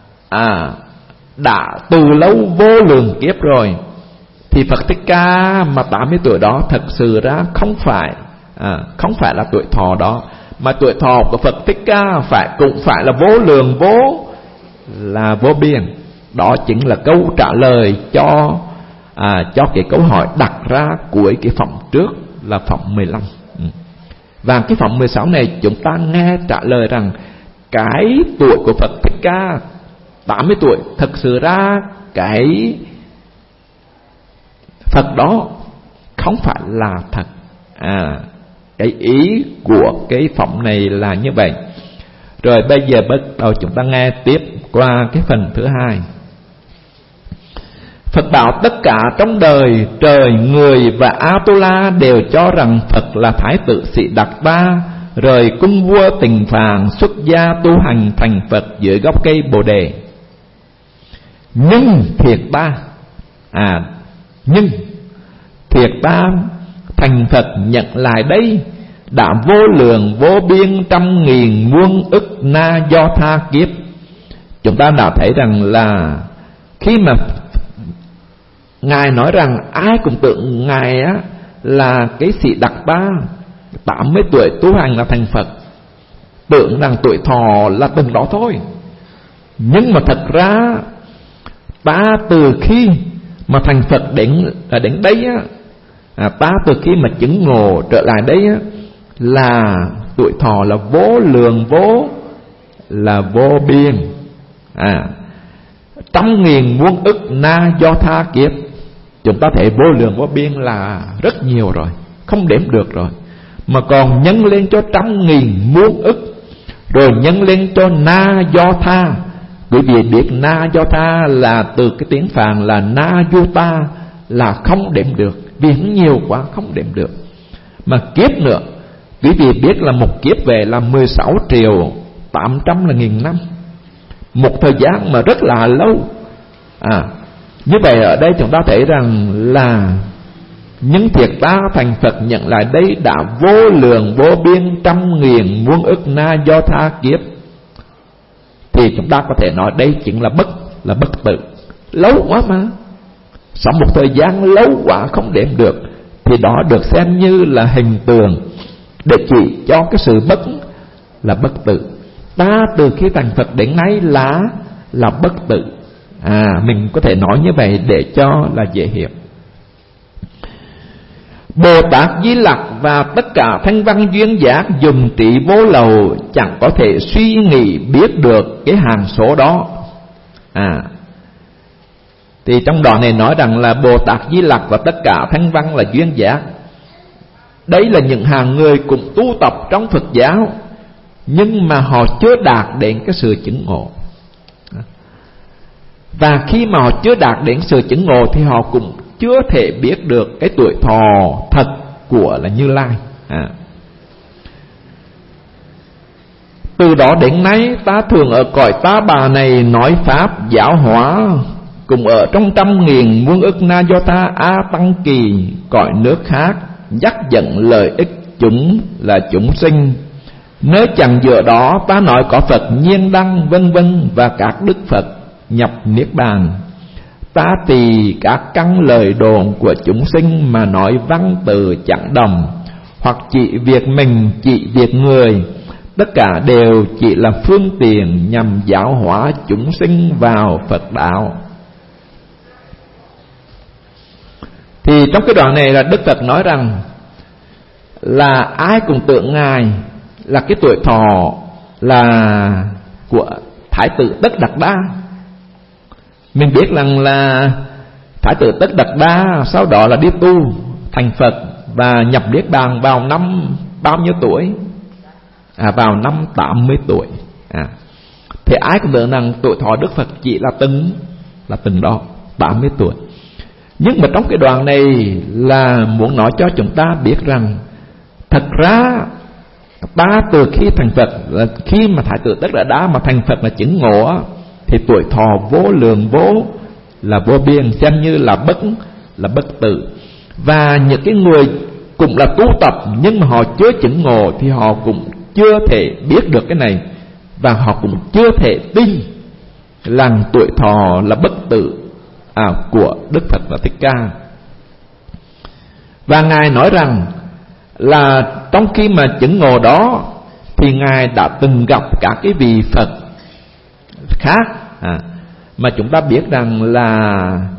Speaker 2: đã từ lâu vô lượng kiếp rồi. Thì Phật Thích Ca mà 80 tuổi đó thật sự ra không phải là tuổi thọ đó, mà tuổi thọ của Phật Thích Ca cũng phải là vô lượng, vô biên. Đó chính là câu trả lời cho cái câu hỏi đặt ra cuối cái phẩm trước là phẩm 15. Và cái phẩm 16 này chúng ta nghe trả lời rằng cái tuổi của Phật Thích Ca 80 tuổi, thật sự ra cái Phật đó không phải là thật. Cái ý của cái phẩm này là như vậy. Rồi bây giờ bắt đầu chúng ta nghe tiếp qua cái phần thứ hai. Phật bảo tất cả trong đời, trời, người và Atula đều cho rằng Phật là Thái tử Sĩ Đạt Đa, rời cung vua Tình Phạn xuất gia tu hành thành Phật dưới gốc cây Bồ Đề. Nhưng thiệt ta thành Phật nhận lại đây đã vô lượng vô biên trăm nghìn muôn ức na do tha kiếp. Chúng ta đã thấy rằng là khi mà Ngài nói rằng ai cũng tưởng Ngài là cái Sĩ Đạt Đa 80 tuổi tu hành là thành Phật, tưởng rằng tuổi thọ là từng đó thôi. Nhưng mà thật ra ta từ khi mà thành Phật đến đấy ta từ khi mà chứng ngộ trở lại đấy là tuổi thọ là vô lượng, vô biên, trăm nghìn muôn ức na do tha kiếp. Chúng ta thấy vô lượng vô biên là rất nhiều rồi, không đếm được rồi, mà còn nhân lên cho trăm nghìn muôn ức, rồi nhân lên cho na do tha. Quý vị biết na do tha là từ cái tiếng Phạn là na du ta, là không đếm được, vì nhiều quá không đếm được. Mà kiếp nữa, quý vị biết là một kiếp về là 16 triệu 800 là nghìn năm, một thời gian mà rất là lâu. Như vậy ở đây chúng ta thấy rằng là những thiệt ta thành Phật nhận lại đây đã vô lượng vô biên trăm nghìn muôn ức na do tha kiếp. Thì chúng ta có thể nói đây chính là là bất tử. Lâu quá mà, sau một thời gian lâu quá không đếm được, thì đó được xem như là hình tượng để chỉ cho cái sự là bất tử. Ta từ khi thành Phật đến nay là bất tử. Mình có thể nói như vậy để cho là dễ hiểu. Bồ Tát Di Lặc và tất cả thanh văn duyên giác dùng trí vô lậu chẳng có thể suy nghĩ biết được cái hàng số đó. Thì trong đoạn này nói rằng là Bồ Tát Di Lặc và tất cả thanh văn là duyên giác. Đấy là những hàng người cùng tu tập trong Phật giáo, nhưng mà họ chưa đạt đến cái sự chứng ngộ. Và khi mà họ chưa đạt đến sự chứng ngộ thì họ cũng chưa thể biết được cái tuổi thọ thật của là Như Lai. Từ đó đến nay ta thường ở cõi Ta Bà này nói pháp giáo hóa, cùng ở trong 100.000 muôn ức Na Do Tha A Tăng Kỳ cõi nước khác, dắt dẫn lợi ích chúng là chúng sinh. Nơi chẳng giữa đó ta nói có Phật Nhiên Đăng vân vân và các đức Phật nhập niết bàn. Ta tỳ các căn lời đồn của chúng sinh mà nói văn từ chẳng đồng, hoặc chỉ việc mình chỉ việc người, tất cả đều chỉ là phương tiện nhằm giáo hóa chúng sinh vào Phật đạo. Thì trong cái đoạn này là Đức Phật nói rằng là ai cũng tưởng Ngài là cái tuổi thọ là của Thái tử Tất Đạt Đa. Mình biết rằng là Thái tử Tất Đạt Đa sau đó là đi tu thành Phật và nhập niết bàn vào năm bao nhiêu tuổi? Vào năm 80 tuổi. Thì ai cũng tưởng rằng tuổi thọ Đức Phật chỉ là từng đó 80 tuổi. Nhưng mà trong cái đoạn này là muốn nói cho chúng ta biết rằng thật ra ta từ khi thành Phật, là khi mà Thái tử Tất Đạt Đa mà thành Phật là chứng ngộ, thì tuổi thọ vô lượng vô biên, xem như là bất tử. Và những cái người cũng là tu tập nhưng mà họ chưa chứng ngộ thì họ cũng chưa thể biết được cái này, và họ cũng chưa thể tin rằng tuổi thọ là bất tử của Đức Phật và Thích Ca. Và Ngài nói rằng là trong khi mà chứng ngộ đó thì Ngài đã từng gặp các cái vị Phật khác, mà chúng ta biết rằng là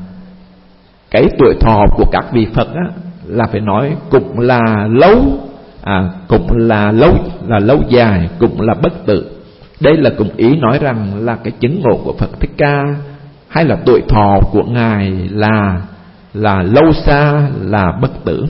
Speaker 2: cái tuổi thọ của các vị Phật là phải nói cũng là lâu, cũng là lâu dài, cũng là bất tử. Đây là cũng ý nói rằng là cái chứng ngộ của Phật Thích Ca hay là tuổi thọ của Ngài là lâu xa, là bất tử.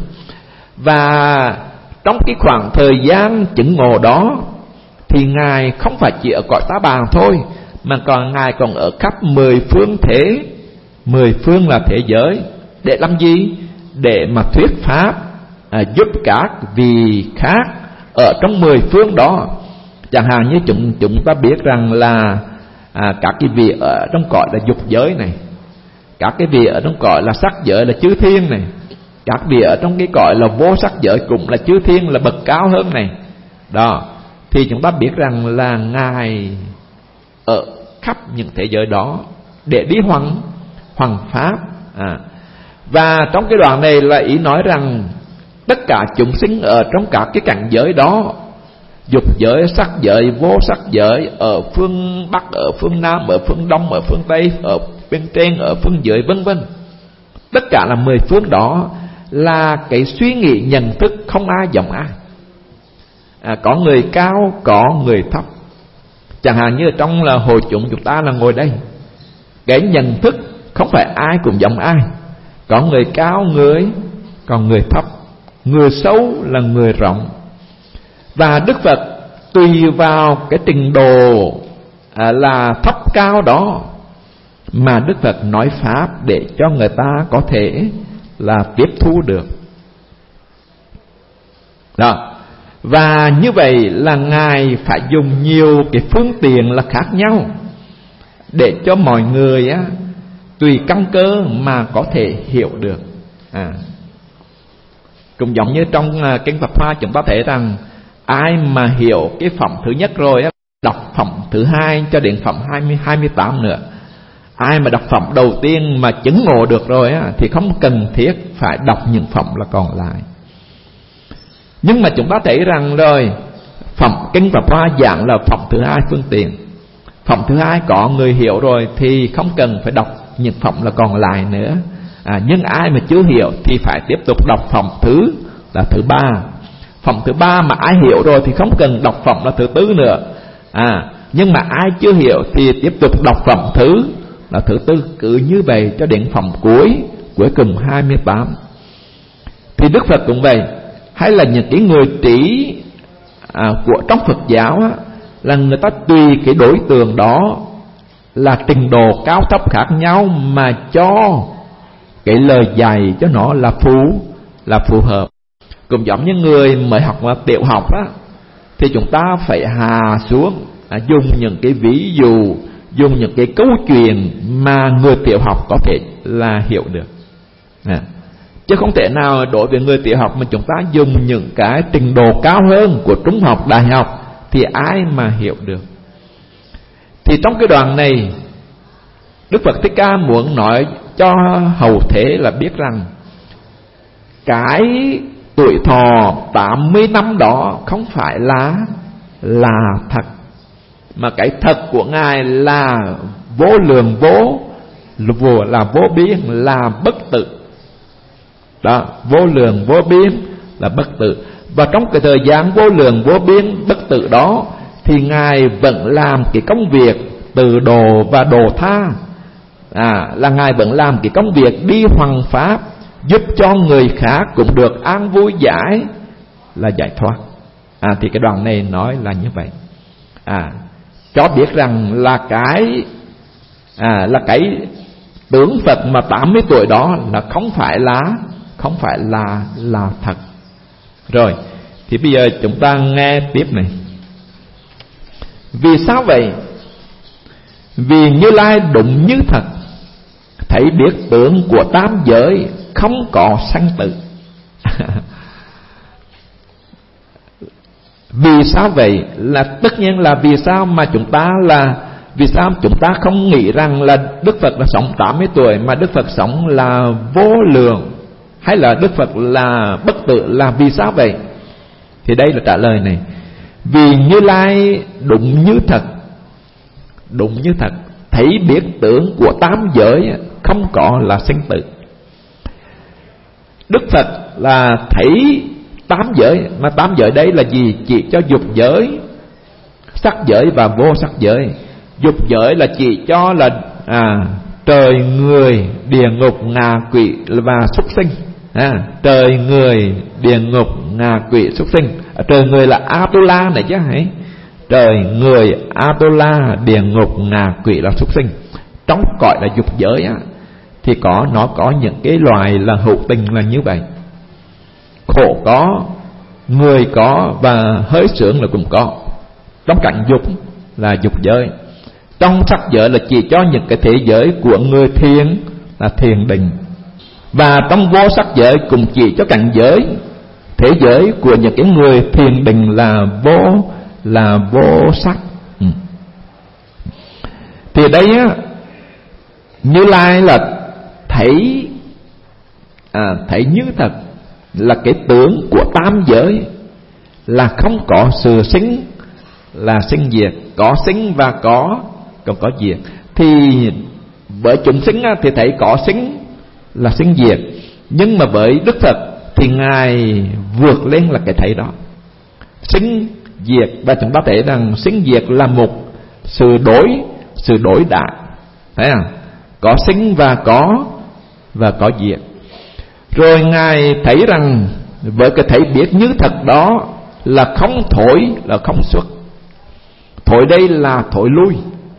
Speaker 2: Và trong cái khoảng thời gian chứng ngộ đó thì Ngài không phải chỉ ở cõi Ta Bà thôi, mà còn Ngài còn ở khắp 10 phương thế. 10 phương là thế giới. Để làm gì? Để mà thuyết pháp, giúp các vị khác ở trong 10 phương đó. Chẳng hạn như chúng ta biết rằng là các cái vị ở trong cõi là dục giới này, các cái vị ở trong cõi là sắc giới là chư thiên này, các vị ở trong cái cõi là vô sắc giới cũng là chư thiên, là bậc cao hơn này. Đó, thì chúng ta biết rằng là Ngài ở khắp những thế giới đó để đi hoằng pháp. Và trong cái đoạn này là ý nói rằng tất cả chúng sinh ở trong các cái cảnh giới đó, dục giới, sắc giới, vô sắc giới, ở phương Bắc, ở phương Nam, ở phương Đông, ở phương Tây, ở bên trên, ở phương dưới, vân vân. Tất cả là 10 phương đó là cái suy nghĩ nhận thức không ai giống ai. Có người cao, có người thấp. Chẳng hạn như trong là hội chúng ta là ngồi đây, cái nhận thức không phải ai cũng giống ai. Có người cao, còn người thấp, người sâu là người rộng. Và Đức Phật tùy vào cái trình độ là thấp cao đó mà Đức Phật nói pháp để cho người ta có thể là tiếp thu được. Đó. Và như vậy là Ngài phải dùng nhiều cái phương tiện là khác nhau để cho mọi người tùy căn cơ mà có thể hiểu được. Cũng giống như trong kinh Pháp Hoa chúng ta thấy rằng ai mà hiểu cái phẩm thứ nhất rồi đọc phẩm thứ hai cho đến phẩm 28 nữa. Ai mà đọc phẩm đầu tiên mà chứng ngộ được rồi á, thì không cần thiết phải đọc những phẩm là còn lại. Nhưng mà chúng ta thấy rằng rồi, phẩm Kinh Pháp Hoa giảng là phẩm thứ hai phương tiện. Phẩm thứ hai có người hiểu rồi thì không cần phải đọc những phẩm là còn lại nữa. Nhưng ai mà chưa hiểu thì phải tiếp tục đọc phẩm thứ ba. Phẩm thứ ba mà ai hiểu rồi thì không cần đọc phẩm là thứ tư nữa. Nhưng mà ai chưa hiểu thì tiếp tục đọc phẩm thứ tư, cứ như vậy cho đến phẩm cuối cùng 28. Thì Đức Phật cũng vậy, hay là những cái người trí của trong Phật giáo á, là người ta tùy cái đối tượng đó là trình độ cao thấp khác nhau mà cho cái lời dạy cho nó là phù hợp. Cũng giống như người mới học tiểu học á, thì chúng ta phải hạ xuống, dùng những cái ví dụ, dùng những cái câu chuyện mà người tiểu học có thể là hiểu được. Chứ không thể nào đối với người tiểu học mà chúng ta dùng những cái trình độ cao hơn của trung học, đại học thì ai mà hiểu được. Thì trong cái đoạn này, Đức Phật Thích Ca muốn nói cho hậu thế là biết rằng cái tuổi thọ 80 năm đó không phải là thật, mà cái thật của Ngài là vô lượng là vô biên, là bất tử. Đó, vô lượng vô biên là bất tử. Và trong cái thời gian vô lượng vô biên bất tử đó thì Ngài vẫn làm cái công việc từ độ và độ tha. Là Ngài vẫn làm cái công việc đi hoằng pháp, giúp cho người khác cũng được an vui giải, là giải thoát. Thì cái đoạn này nói là như vậy. Cho biết rằng là cái tướng Phật mà 80 tuổi đó là không phải là thật. Rồi, thì bây giờ chúng ta nghe tiếp này. Vì sao vậy? Vì Như Lai đúng như thật, thấy biết tướng của tam giới không có sanh tử. Vì sao vậy? Là tất nhiên là vì sao chúng ta không nghĩ rằng là Đức Phật là sống 80 tuổi, mà Đức Phật sống là vô lượng, hay là Đức Phật là bất tử, là vì sao vậy? Thì đây là trả lời này. Vì Như Lai đúng như thật, thấy biết tướng của tám giới không có là sinh tử. Đức Phật là thấy tám giới, mà tám giới đây là gì? Chỉ cho dục giới, sắc giới và vô sắc giới. Dục giới là chỉ cho là trời người, địa ngục, ngạ quỷ và súc sinh. Trời người, địa ngục, ngạ quỷ, súc sinh. Trời người là Atula này chứ hả? Trời người, Atula, địa ngục, ngạ quỷ là súc sinh. Trong cõi là dục giới á, thì nó có những cái loài là hữu tình là như vậy. Khổ có, người có, và hơi sướng là cũng có. Trong cảnh dục là dục giới. Trong sắc giới là chỉ cho những cái thế giới của người thiền là thiền định. Và trong vô sắc giới cũng chỉ cho cảnh giới, thế giới của những cái người thiền định là vô sắc. Thì đây á, Như Lai là thấy như thật là cái tướng của tám giới là không có sự sinh là sinh diệt, có sinh và còn có diệt. Thì bởi chúng sinh thì thấy có sinh là sinh diệt, nhưng mà bởi Đức Phật thì Ngài vượt lên là cái thấy đó, sinh diệt. Và chúng ta thấy rằng sinh diệt là một sự đối đại, thấy không? Có sinh và có diệt. Rồi Ngài thấy rằng với cái thấy biết như thật đó là không thổi, là không xuất. Thổi đây là thổi lui.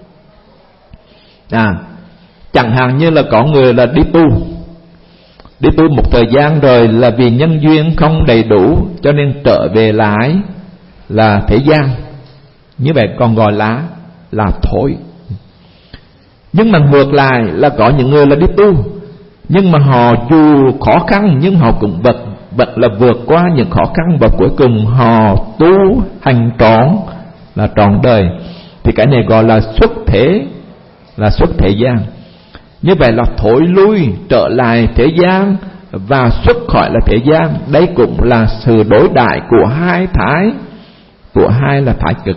Speaker 2: Chẳng hạn như là có người là đi tu một thời gian rồi, là vì nhân duyên không đầy đủ cho nên trở về lại là thế gian, như vậy còn gọi là thổi. Nhưng mà ngược lại là có những người là đi tu, nhưng mà họ dù khó khăn nhưng họ cũng bật là vượt qua những khó khăn, và cuối cùng họ tu hành trọn đời. Thì cái này gọi là xuất thế gian. Như vậy là thối lui trở lại thế gian và xuất khỏi là thế gian. Đây cũng là sự đối đại của hai thái, của hai là thái cực.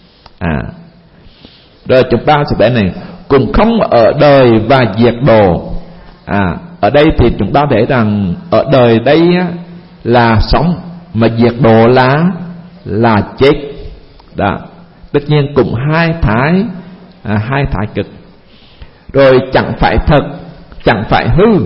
Speaker 2: Rồi chúng ta sẽ bên này cũng không ở đời và diệt độ. Ở đây thì chúng ta thấy rằng ở đời đây là sống, mà diệt độ là chết. Đó. Tất nhiên cũng hai thái cực. Rồi chẳng phải thật, chẳng phải hư.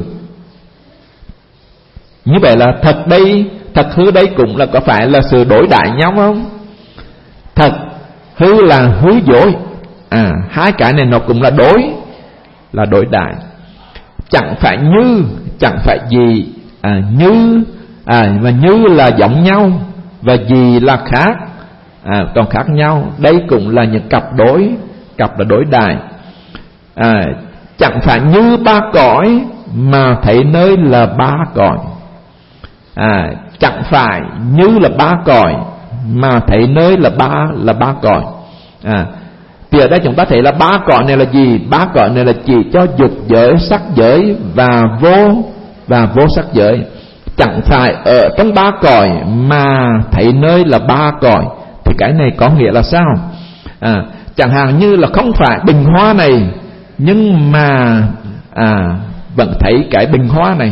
Speaker 2: Như vậy là thật đây, thật hư đây cũng là có phải là sự đối đại nhau không? Thật hư là hư dối. Hai cái này nó cũng là đối đại. Chẳng phải như, chẳng phải gì. Như mà như là giống nhau, và gì là khác, còn khác nhau. Đây cũng là những cặp là đối đại. Chẳng phải như ba cõi mà thấy nơi là ba cõi. Chẳng phải như là ba cõi mà thấy nơi là ba cõi. Thì ở đây chúng ta thấy là ba cõi này là gì? Ba cõi này là chỉ cho dục giới, sắc giới và vô sắc giới. Chẳng phải ở trong ba cõi mà thấy nơi là ba cõi. Thì cái này có nghĩa là sao? Chẳng hạn như là không phải bình hoa này, nhưng mà vẫn thấy cái bình hoa này.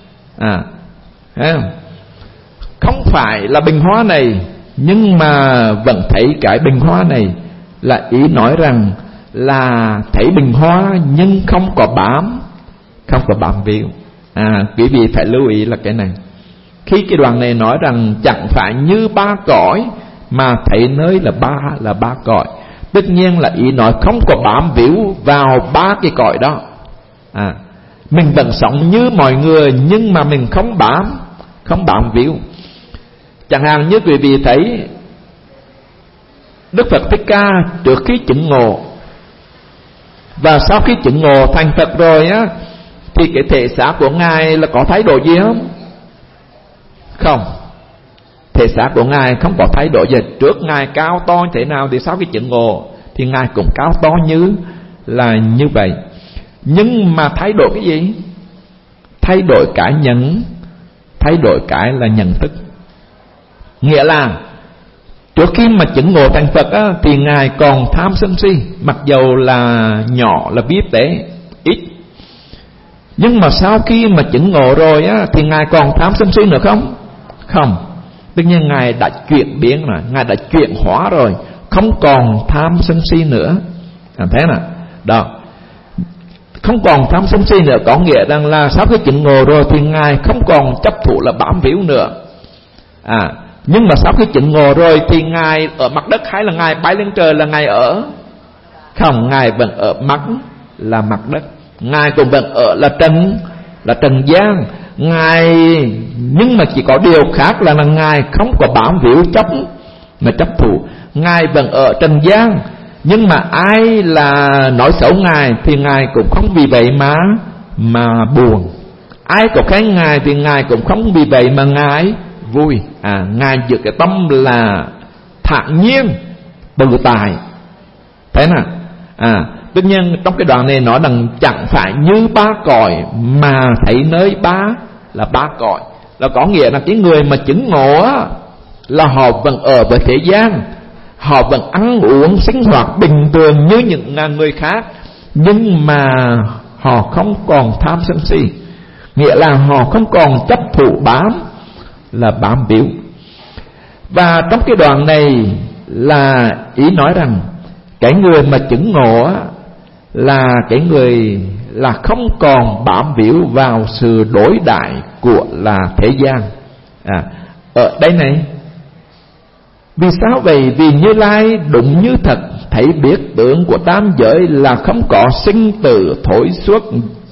Speaker 2: Không phải là bình hoa này, nhưng mà vẫn thấy cái bình hoa này. Là ý nói rằng là thấy bình hoa nhưng không có bám víu. Quý vị phải lưu ý là cái này. Khi cái đoạn này nói rằng chẳng phải như ba cõi mà thấy nơi là ba cõi, tất nhiên là ý nói không có bám víu vào ba cái cõi đó. Mình vẫn sống như mọi người, nhưng mà mình không bám víu. Chẳng hạn như quý vị thấy Đức Phật Thích Ca trước khi chứng ngộ và sau khi chứng ngộ thành Phật rồi thì cái thể xác của Ngài là có thay đổi gì không? Không. Thể xác của Ngài không có thay đổi gì. Trước Ngài cao to như thế nào thì sau khi chứng ngộ thì Ngài cũng cao to như vậy. Nhưng mà thay đổi cái gì? Thay đổi cái thay đổi cái là nhận thức. Nghĩa là trước khi mà chứng ngộ thành Phật thì Ngài còn tham sân si, mặc dầu là nhỏ, là vi tế, ít. Nhưng mà sau khi mà chứng ngộ rồi thì Ngài còn tham sân si nữa không? Không. Tất nhiên Ngài đã chuyển biến rồi, Ngài đã chuyển hóa rồi, không còn tham sân si nữa. Thế nào? Đó. Không còn tham sân si nữa có nghĩa rằng là sau khi chứng ngộ rồi thì Ngài không còn chấp thủ là bám víu nữa. Nhưng mà sau khi chứng ngộ rồi thì Ngài ở mặt đất hay là Ngài bay lên trời là Ngài ở? Không, Ngài vẫn ở là mặt đất. Ngài cũng vẫn ở là trần gian. Ngài, nhưng mà chỉ có điều khác là Ngài không có bám víu chấp thủ. Ngài vẫn ở trần gian, nhưng mà ai là nói xấu Ngài thì Ngài cũng không vì vậy mà buồn. Ai có khen Ngài thì Ngài cũng không vì vậy mà Ngài vui. Ngài giữ cái tâm là thản nhiên, tự tại. Thế nào? Tất nhiên trong cái đoạn này nói rằng chẳng phải như ba cõi mà thấy nơi là ba cõi. Là có nghĩa là cái người mà chứng ngộ là họ vẫn ở với thế gian, họ vẫn ăn uống sinh hoạt bình thường như những người khác, nhưng mà họ không còn tham sân si. Nghĩa là họ không còn chấp thủ bám víu. Và trong cái đoạn này là ý nói rằng cái người mà chứng ngộ là cái người là không còn bám víu vào sự đối đại của là thế gian. Ở đây này, vì sao vậy? Vì Như Lai đúng như thật, thấy biết tướng của tam giới là không có sinh tử thối suốt.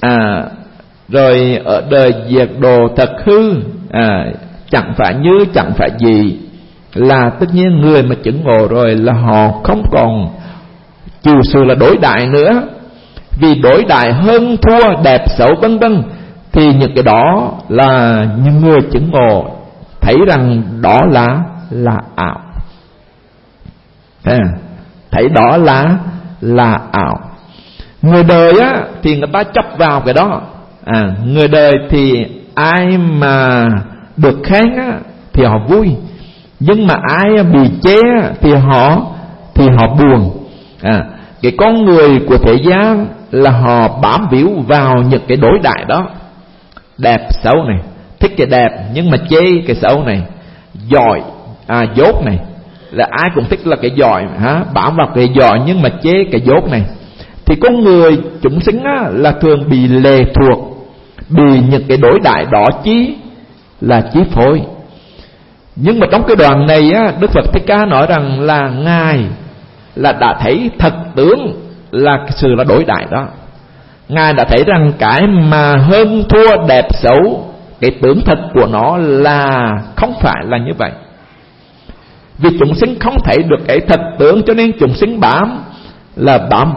Speaker 2: Rồi ở đời diệt độ thật hư, chẳng phải như, chẳng phải gì. Là tất nhiên người mà chứng ngộ rồi là họ không còn chịu sự là đối đại nữa. Vì đối đại hơn thua, đẹp xấu vân vân, thì những cái đó là những người chứng ngộ thấy rằng đó là ảo. Thấy đó là ảo. Người đời á thì người ta chấp vào cái đó. Người đời thì ai mà được khen á thì họ vui, nhưng mà ai bị chê thì họ buồn. Cái con người của thế gian là họ bám víu vào những cái đối đại đó, đẹp xấu này, thích cái đẹp nhưng mà chê cái xấu này, giỏi dốt này, là ai cũng thích là cái giỏi, bám vào cái giỏi nhưng mà chê cái dốt này. Thì con người chúng sinh á, là thường bị lệ thuộc, bị những cái đối đại đó chi phối. Nhưng mà trong cái đoạn này á, Đức Phật Thích Ca nói rằng là Ngài là đã thấy thật tướng là cái sự là đối đại đó. Ngài đã thấy rằng cái mà hơn thua đẹp xấu, cái tướng thật của nó là không phải là như vậy. Vì chúng sinh không thấy được cái thật tướng, cho nên chúng sinh bám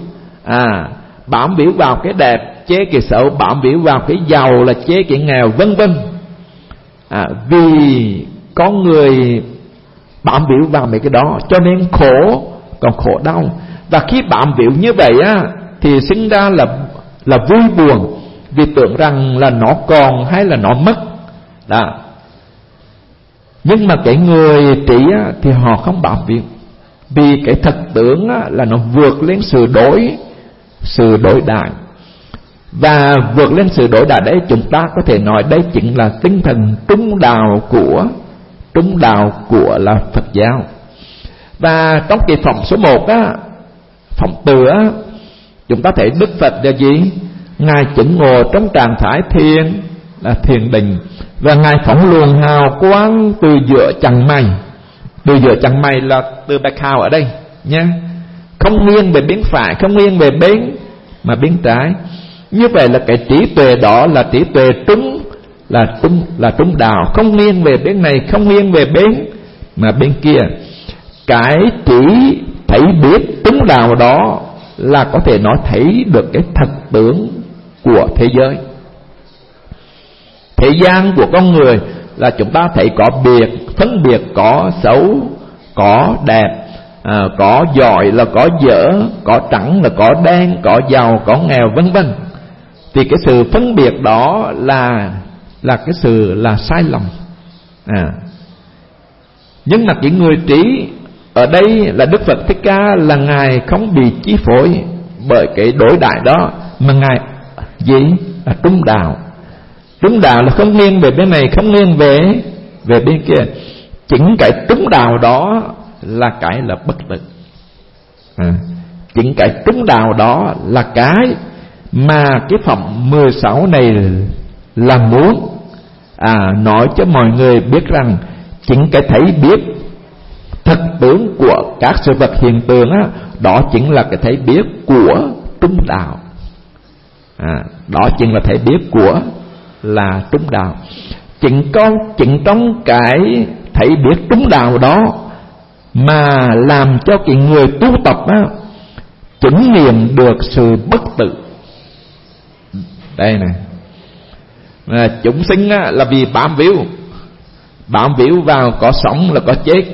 Speaker 2: víu vào cái đẹp, chế cái xấu, bám víu vào cái giàu là chế cái nghèo, vân vân. Vì có người bám víu vào mấy cái đó cho nên khổ, còn khổ đau. Và khi bám víu như vậy á thì sinh ra là vui buồn, vì tưởng rằng là nó còn hay là nó mất đó. Nhưng mà cái người trí á, thì họ không bám víu, vì cái thật tướng á, là nó vượt lên sự đối đại. Và vượt lên sự đối đại đấy, chúng ta có thể nói đây chính là tinh thần trung đạo của là Phật giáo. Và trong cái phẩm số 1 á, phẩm từ á, chúng ta thấy Đức Phật là gì? Ngài chứng ngộ trong trạng thái thiền là thiền định, và Ngài phóng luồng hào quang từ giữa chằng mày. Từ giữa chằng mày là từ bạch hào ở đây nha, không nghiêng về bên phải, không nghiêng về bên mà bên trái. Như vậy là cái trí tuệ đó là trí tuệ trung đạo, không nghiêng về bên này, không nghiêng về bên mà bên kia. Cái trí thấy biết trung đạo đó là có thể nói thấy được cái thật tướng của thế giới. Thế gian của con người là chúng ta thấy có phân biệt có xấu, có đẹp, có giỏi là có dở, có trắng là có đen, có giàu, có nghèo, vân vân. Thì cái sự phân biệt đó là cái sự là sai lầm. Nhưng mà cái người trí ở đây là Đức Phật Thích Ca, là Ngài không bị chi phối bởi cái đối đại đó, mà Ngài gì là trung đạo. Trung đạo là không nghiêng về bên này, không nghiêng về bên kia. Chính cái trung đạo đó là cái là bất tử. Chính cái trung đạo đó là cái mà cái phẩm 16 này là muốn nói cho mọi người biết rằng chính cái thấy biết thật tướng của các sự vật hiện tượng á, đó chính là cái thấy biết của trung đạo. Đó chính là thấy biết của là trung đạo. Chính trong cái thấy biết trung đạo đó mà làm cho cái người tu tập á, chứng nghiệm được sự bất tử. Đây này, chúng sinh á, là vì bám víu vào có sống là có chết,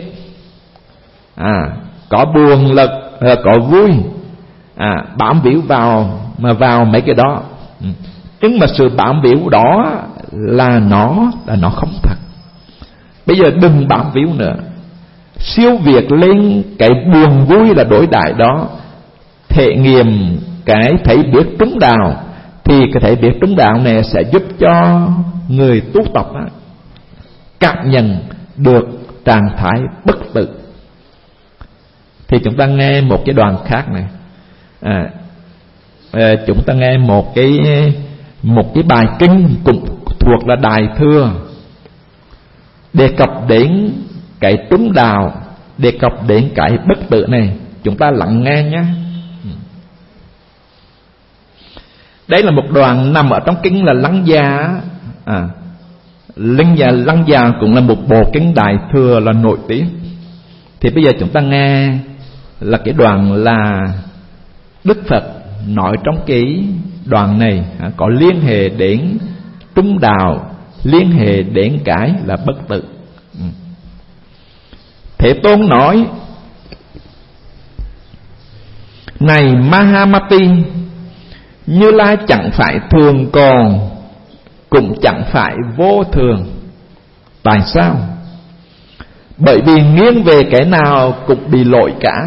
Speaker 2: có buồn là có vui, bám víu vào mấy cái đó. Nhưng mà sự bám víu đó là nó không thật. Bây giờ đừng bám víu nữa, siêu việt lên cái buồn vui là đối đại đó, thể nghiệm cái thấy biết trúng đạo. Thì cái thể biết trúng đạo này sẽ giúp cho người tu tập cảm nhận được trạng thái bất tử. Thì chúng ta nghe một cái đoạn khác này. Chúng ta nghe một cái bài kinh cũng thuộc là Đại Thừa, đề cập đến cái trúng đạo, đề cập đến cái bất tử này. Chúng ta lắng nghe nhé. Đây là một đoạn nằm ở trong kinh là Lăng Gia. Lăng Gia cũng là một bộ kinh Đại Thừa là nổi tiếng. Thì bây giờ chúng ta nghe là cái đoạn là Đức Phật nói trong cái đoạn này có liên hệ đến trung đạo, liên hệ đến cái là bất tử. Thế Tôn nói: Này Mahamati, Như Lai chẳng phải thường còn, cũng chẳng phải vô thường. Tại sao? Bởi vì nghiêng về cái nào cũng bị lỗi cả.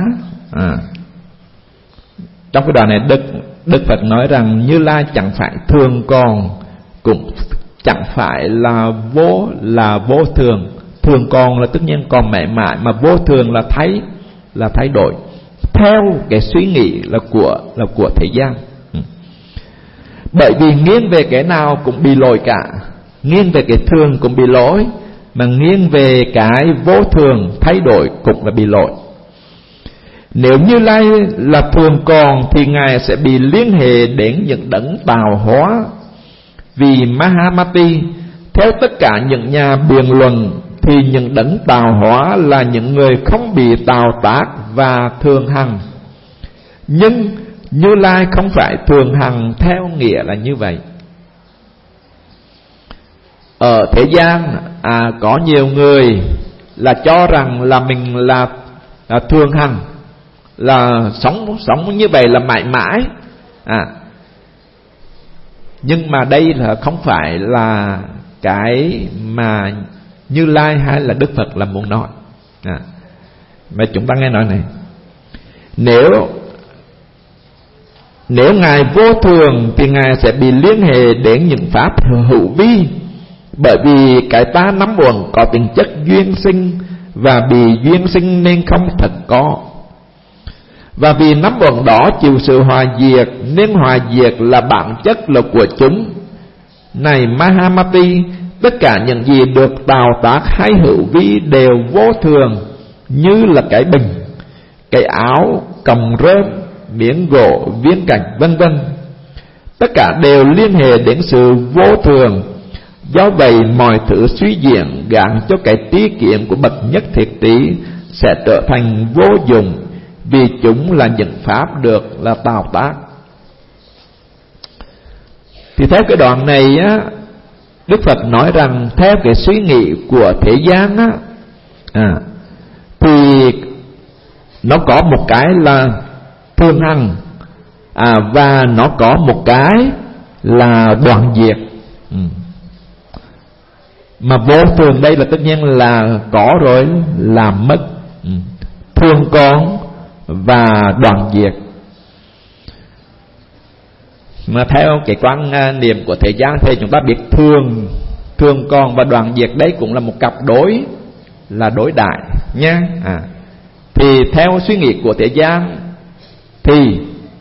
Speaker 2: Trong cái đoạn này Đức Phật nói rằng Như Lai chẳng phải thường còn, cũng chẳng phải là vô thường. Thường còn là tất nhiên còn mãi mãi, mà vô thường là thay đổi theo cái suy nghĩ là của thế gian. Bởi vì nghiêng về cái nào cũng bị lỗi cả, nghiêng về cái thường cũng bị lỗi, mà nghiêng về cái vô thường thay đổi cũng là bị lỗi. Nếu Như Lai là thường còn thì Ngài sẽ bị liên hệ đến những đấng tạo hóa. Vì Mahamati, theo tất cả những nhà biện luận thì những đấng tạo hóa là những người không bị tạo tác và thường hằng. Nhưng Như Lai không phải thường hằng theo nghĩa là như vậy. Ở thế gian có nhiều người là cho rằng là mình là thường hằng, là sống như vậy là mãi mãi. Nhưng mà đây là không phải là cái mà Như Lai hay là Đức Phật là muốn nói. Mà chúng ta nghe nói này, nếu Ngài vô thường thì Ngài sẽ bị liên hệ đến những pháp hữu vi. Bởi vì cái ta nắm uẩn có tính chất duyên sinh, và bị duyên sinh nên không thật có. Và vì nắm uẩn đó chịu sự hòa diệt, nên hòa diệt là bản chất là của chúng. Này Mahamati, tất cả những gì được tạo tác hay hữu vi đều vô thường, như là cái bình, cái áo, còng rơm, miếng gỗ, viên gạch vân vân. Tất cả đều liên hệ đến sự vô thường. Do vậy mọi thứ suy diễn gán cho cái tri kiến của bậc nhất thiết tí sẽ trở thành vô dụng, vì chúng là những pháp được là tạo tác. Thì theo cái đoạn này á, Đức Phật nói rằng theo cái suy nghĩ của thế gian á, thì nó có một cái là thường hằng, và nó có một cái là đoạn diệt. Mà vô thường đây là tất nhiên là có rồi là mất. Thường còn và đoạn diệt. Mà theo cái quan niệm của thế gian thì chúng ta biết thường còn và đoạn diệt đấy cũng là một cặp đối, là đối đại nha. Thì theo suy nghĩ của thế gian thì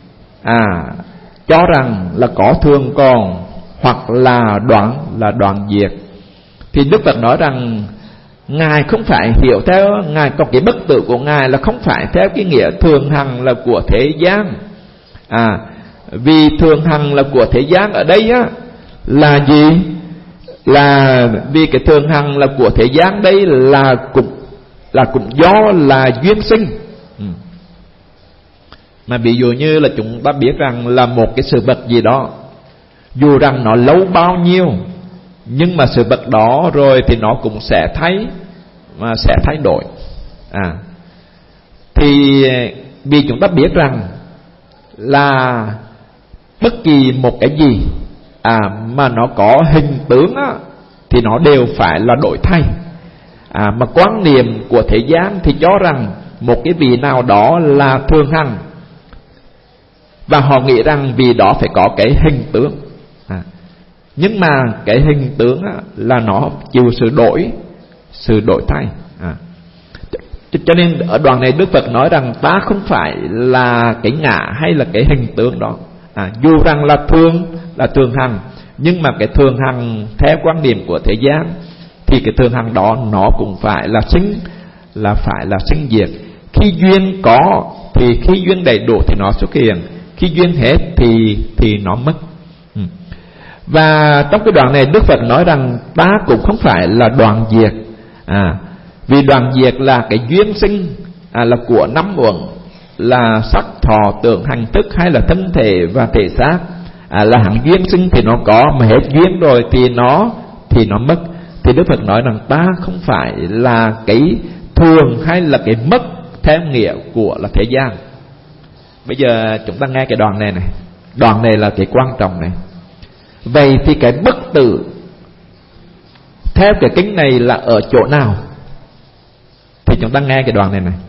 Speaker 2: cho rằng là có thường còn hoặc là đoạn diệt. Thì Đức Phật nói rằng Ngài không phải hiểu theo, Ngài có cái bất tử của Ngài là không phải theo cái nghĩa thường hằng là của thế gian. Vì thường hằng là của thế gian ở đây á là gì? Là vì cái thường hằng là của thế gian đây là cũng do là duyên sinh. Mà ví dụ như là chúng ta biết rằng là một cái sự vật gì đó, dù rằng nó lâu bao nhiêu, nhưng mà sự vật đó rồi thì nó cũng sẽ thay đổi. Thì vì chúng ta biết rằng là bất kỳ một cái gì mà nó có hình tướng á, thì nó đều phải là đổi thay. Mà quan niệm của thế gian thì cho rằng một cái vị nào đó là thường hằng, và họ nghĩ rằng vì đó phải có cái hình tướng. Nhưng mà cái hình tướng á, là nó chịu sự đổi thay. Cho nên ở đoạn này Đức Phật nói rằng ta không phải là cái ngã hay là cái hình tướng đó. Dù rằng là thường hằng, nhưng mà cái thường hằng theo quan điểm của thế gian thì cái thường hằng đó nó cũng phải là sinh diệt. Khi duyên có thì khi duyên đầy đủ thì nó xuất hiện, khi duyên hết thì nó mất. Và trong cái đoạn này Đức Phật nói rằng ta cũng không phải là đoạn diệt. Vì đoạn diệt là cái duyên sinh, là của năm uẩn, là sắc thọ tưởng hành thức hay là thân thể và thể xác. Là hạng duyên sinh thì nó có, mà hết duyên rồi thì nó mất. Thì Đức Phật nói rằng ta không phải là cái thường hay là cái mất theo nghĩa của là thế gian. Bây giờ chúng ta nghe cái đoạn này này. Đoạn này là cái quan trọng này. Vậy thì cái bất tử theo cái kinh này là ở chỗ nào? Thì chúng ta nghe cái đoạn này này.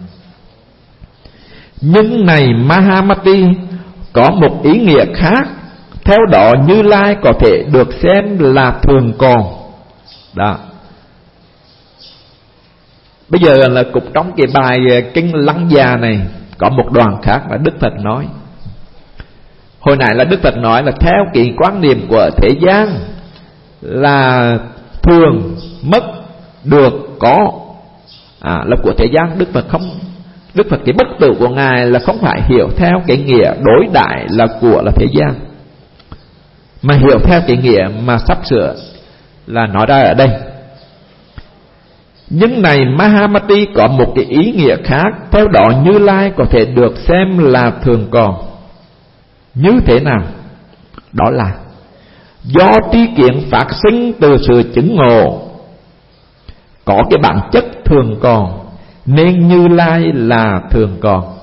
Speaker 2: Nhưng này Mahamati có một ý nghĩa khác. Theo đó Như Lai có thể được xem là thường còn. Đó. Bây giờ là cục trong cái bài kinh Lăng Già này có một đoạn khác là Đức Phật nói. Hồi nãy là Đức Phật nói là theo cái quan niệm của thế gian là thường, mất, được, có, là của thế gian. Đức Phật cái bất tử của Ngài là không phải hiểu theo cái nghĩa đối đại là của là thế gian, mà hiểu theo cái nghĩa mà sắp sửa là nói ra ở đây. Nhưng này Mahamati có một cái ý nghĩa khác. Theo đó Như Lai có thể được xem là thường còn. Như thế nào? Đó là do tri kiến phát sinh từ sự chứng ngộ, có cái bản chất thường còn, nên Như Lai là thường còn.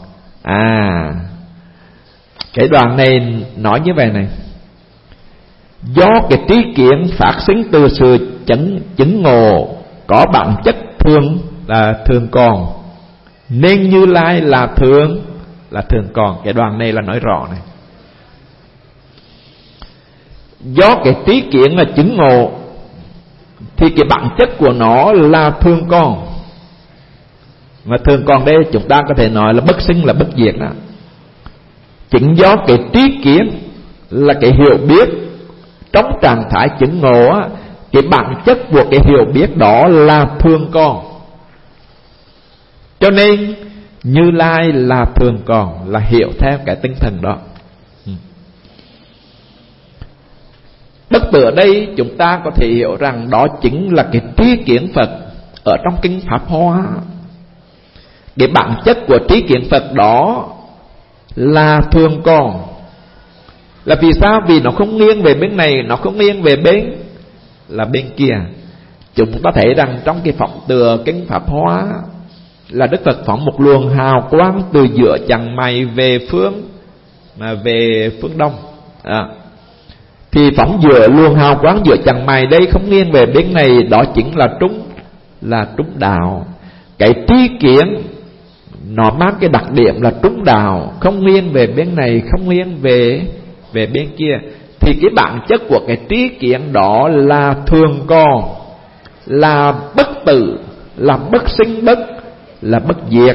Speaker 2: Cái đoạn này nói như vậy này. Do cái tri kiến phát sinh từ sự chứng ngộ, có bản chất thường là thường còn, nên Như Lai là thường còn. Cái đoạn này là nói rõ này. Do cái trí kiến là chứng ngộ thì cái bản chất của nó là thường còn. Mà thường còn đây chúng ta có thể nói là bất sinh là bất diệt đó. Chính do cái trí kiến là cái hiểu biết trong trạng thái chứng ngộ á, cái bản chất của cái hiểu biết đó là thường còn, cho nên Như Lai là thường còn, là hiểu theo cái tinh thần đó. Bất tử ở đây chúng ta có thể hiểu rằng đó chính là cái trí kiến Phật ở trong kinh Pháp Hoa. Cái bản chất của trí kiến Phật đó là thường còn. Là vì sao? Vì nó không nghiêng về bên này, nó không nghiêng về bên là bên kia. Chúng ta thấy rằng trong cái phóng từ kinh Pháp Hoa là Đức Phật phóng một luồng hào quang từ giữa chằng mày về phương đông. Thì phóng giữa luồng hào quang giữa chằng mày đây không nghiêng về bên này, đó chính là trúng đạo. Cái tri kiến nó mang cái đặc điểm là trúng đạo, không nghiêng về bên này, không nghiêng về bên kia. Thì cái bản chất của cái trí kiến đó là thường còn, là bất tử, là bất sinh là bất diệt.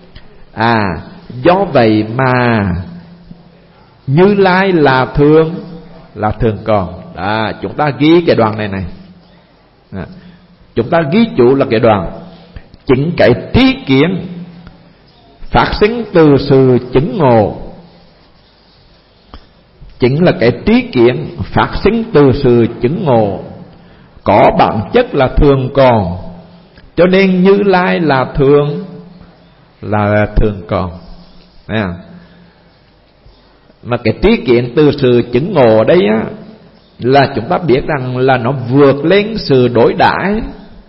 Speaker 2: Do vậy mà Như Lai là thường còn. Chúng ta ghi cái đoạn này này. Chúng ta ghi chủ là cái đoạn chính cái trí kiến phát sinh từ sự chứng ngộ, chính là cái trí kiến phát sinh từ sự chứng ngộ, có bản chất là thường còn, cho nên Như Lai là thường còn. Mà cái trí kiến từ sự chứng ngộ đây á, là chúng ta biết rằng là nó vượt lên sự đối đãi.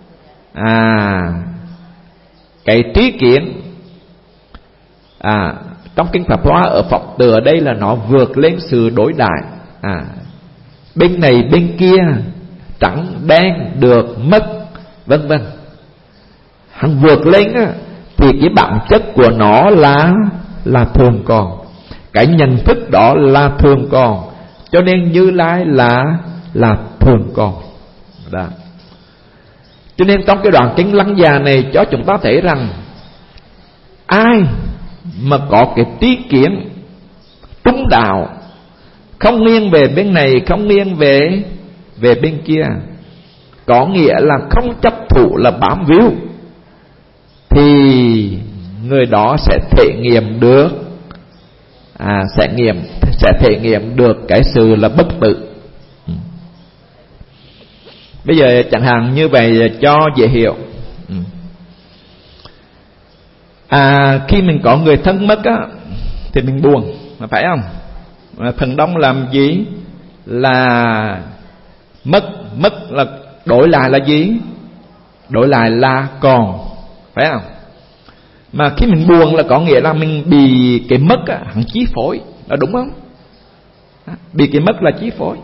Speaker 2: Cái trí kiến trong kinh Pháp Hoa ở Phật từ ở đây là nó vượt lên sự đối đãi. Bên này bên kia, trắng đen được mất vân vân, hắn vượt lên á, thì cái bản chất của nó là thường còn. Cái nhận thức đó là thường còn, cho nên Như Lai là thường còn. Đó. Cho nên trong cái đoạn kinh Lăng Già này cho chúng ta thấy rằng ai mà có cái trí kiến trúng đạo, không nghiêng về bên này, không nghiêng về bên kia, có nghĩa là không chấp thủ là bám víu, thì người đó sẽ thể nghiệm được sẽ thể nghiệm được cái sự là bất tử. Bây giờ chẳng hạn như vậy cho dễ hiểu. Khi mình có người thân mất á, thì mình buồn, phải không? Phần đông làm gì? Là mất là đổi lại là gì? Đổi lại là còn, phải không? Mà khi mình buồn là có nghĩa là mình bị cái mất á, hắn chi phối, là đúng không? Bị cái mất là chi phối.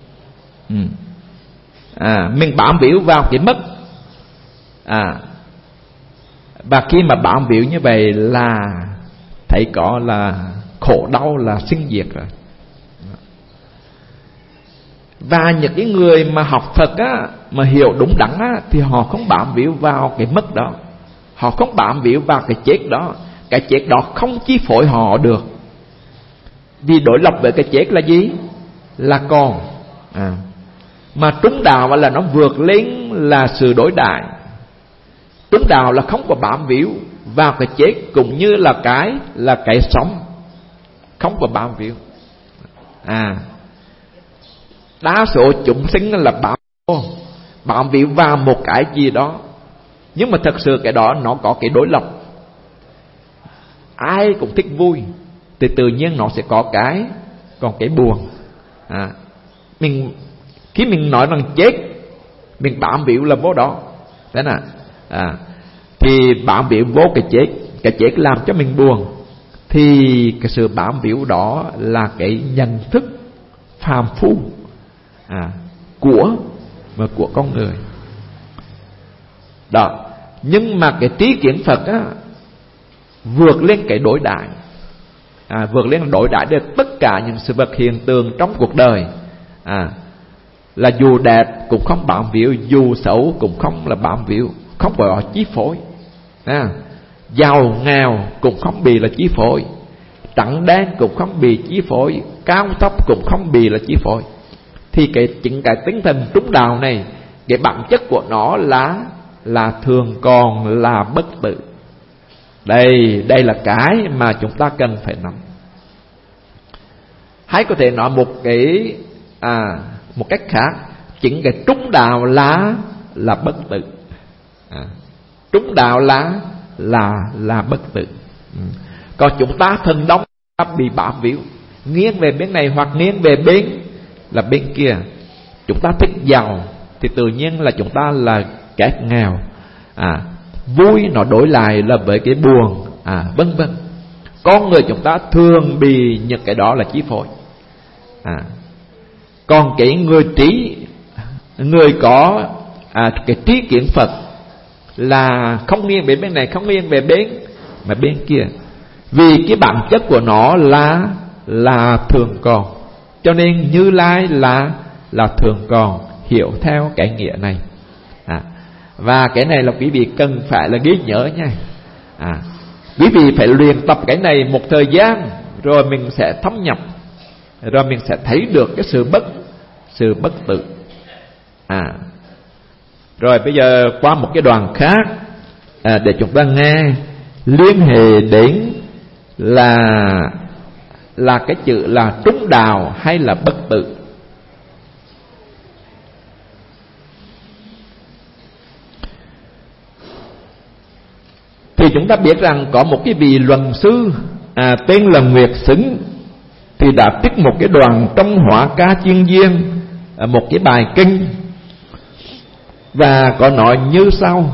Speaker 2: Mình bám víu vào cái mất. Và khi mà bám víu như vậy là thấy có là khổ đau, là sinh diệt rồi. Và những cái người mà học Phật á, mà hiểu đúng đắn á, thì họ không bám víu vào cái mất đó, họ không bám víu vào cái chết đó. Cái chết đó không chi phối họ được. Vì đối lập với cái chết là gì? Là còn. Mà trúng đạo là nó vượt lên là sự đối đại. Trúng đạo là không có bám víu vào cái chết, cũng như là cái sống, không có bám víu. Đa số chúng sinh là bám víu vào một cái gì đó, nhưng mà thật sự cái đó nó có cái đối lập. Ai cũng thích vui thì tự nhiên nó sẽ có còn cái buồn. Khi mình nói rằng chết, mình bám víu là vô đó, thế nào? Thì bám víu vô cái chết làm cho mình buồn, thì cái sự bám víu đó là cái nhận thức phàm phu của con người đó. Nhưng mà cái trí kiến Phật á, vượt lên cái đối đại, vượt lên đối đại được tất cả những sự vật hiện tượng trong cuộc đời. Là dù đẹp cũng không bám víu, dù xấu cũng không là bám víu, không có chi phối. Giàu nghèo cũng không bị là chi phối, trắng đen cũng không bị chi phối, cao thấp cũng không bị là chi phối. Thì chính cái tinh thần trúng đạo này, cái bản chất của nó là thường còn, là bất tử. Đây là cái mà chúng ta cần phải nắm. Hay có thể nói một cách khác, chính cái trúng đạo là bất tử. Trúng đạo là bất tử. Còn chúng ta thần đông bị bám víu, nghiêng về bên này hoặc nghiêng về bên kia. Chúng ta thích giàu thì tự nhiên là chúng ta là kẻ nghèo. Vui nó đối lại là với cái buồn, vân vân. Con người chúng ta thường bị những cái đó là chi phối. Còn cái người có cái trí kiến Phật là không nghiêng về bên này, không nghiêng về bên kia. Vì cái bản chất của nó là thường còn, cho nên Như Lai là thường còn, hiểu theo cái nghĩa này. Và cái này là quý vị cần phải là ghi nhớ nha. Quý vị phải luyện tập cái này một thời gian, rồi mình sẽ thấm nhập, rồi mình sẽ thấy được cái sự bất tử. Rồi bây giờ qua một cái đoạn khác, để chúng ta nghe liên hệ đến là cái chữ là trúng đạo hay là bất tử. Thì chúng ta biết rằng có một cái vị luận sư tên là Nguyệt Xứng, thì đã trích một cái đoạn trong Hỏa Ca Chiên Viên, một cái bài kinh, và có nói như sau: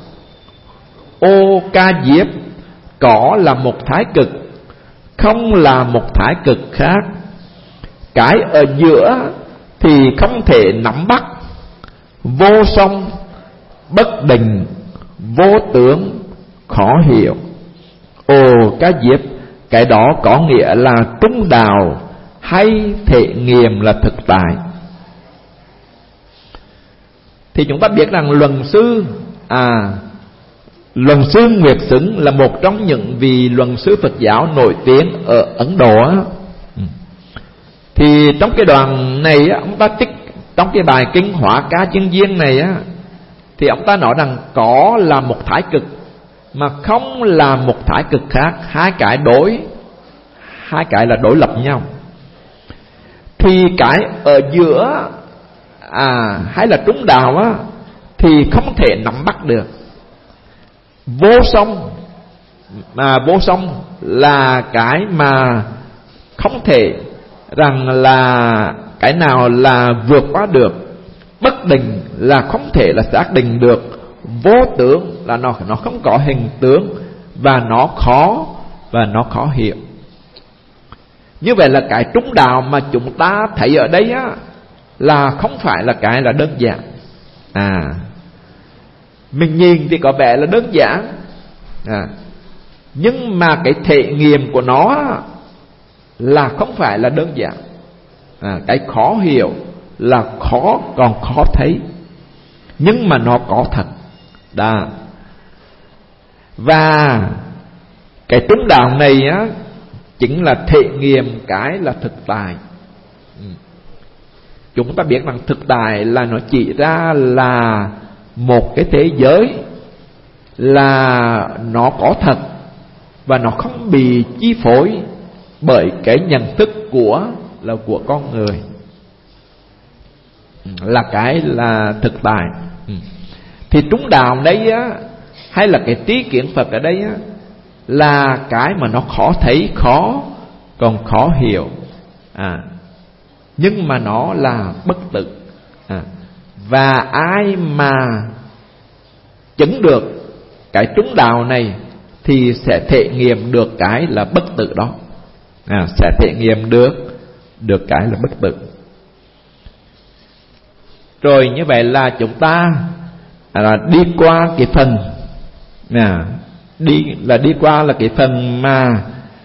Speaker 2: ô Ca Diếp, cỏ là một thái cực, không là một thái cực khác. Cái ở giữa thì không thể nắm bắt, vô song, bất định, vô tướng, khó hiểu. Ồ Ca Diếp, cái đó có nghĩa là trúng đạo hay thể nghiệm là thực tại. Thì chúng ta biết rằng luận sư Nguyệt Xứng là một trong những vị luận sư Phật giáo nổi tiếng ở Ấn Độ. Thì trong cái đoạn này ông ta trích trong cái bài kinh Hỏa Ca Chiên Viên này thì ông ta nói rằng có là một thái cực mà không là một thái cực khác, hai cái là đối lập nhau. Thì cái ở giữa hay là trúng đạo thì không thể nắm bắt được. Vô song, mà vô song là cái mà không thể rằng là cái nào là vượt qua được. Bất định là không thể là xác định được. Vô tướng là nó không có hình tướng. và nó khó hiểu. Như vậy là cái trúng đạo mà chúng ta thấy ở đây á, là không phải là cái là đơn giản. Mình nhìn thì có vẻ là đơn giản, nhưng mà cái thể nghiệm của nó là không phải là đơn giản. Cái khó hiểu là còn khó thấy, nhưng mà nó có thật. Và cái trúng đạo này á, chính là thể nghiệm cái là thực tại. Chúng ta biết rằng thực tại là nó chỉ ra là một cái thế giới, là nó có thật và nó không bị chi phối bởi cái nhận thức của con người, là cái là thực tại. Thì trúng đạo đấy á, hay là cái trí kiến Phật ở đây á, là cái mà nó khó thấy, còn khó hiểu, nhưng mà nó là bất tử. Và ai mà chứng được cái trúng đạo này thì sẽ thể nghiệm được cái là bất tử đó, sẽ thể nghiệm được cái là bất tử. Rồi như vậy là chúng ta đi qua cái phần đi qua là cái phần mà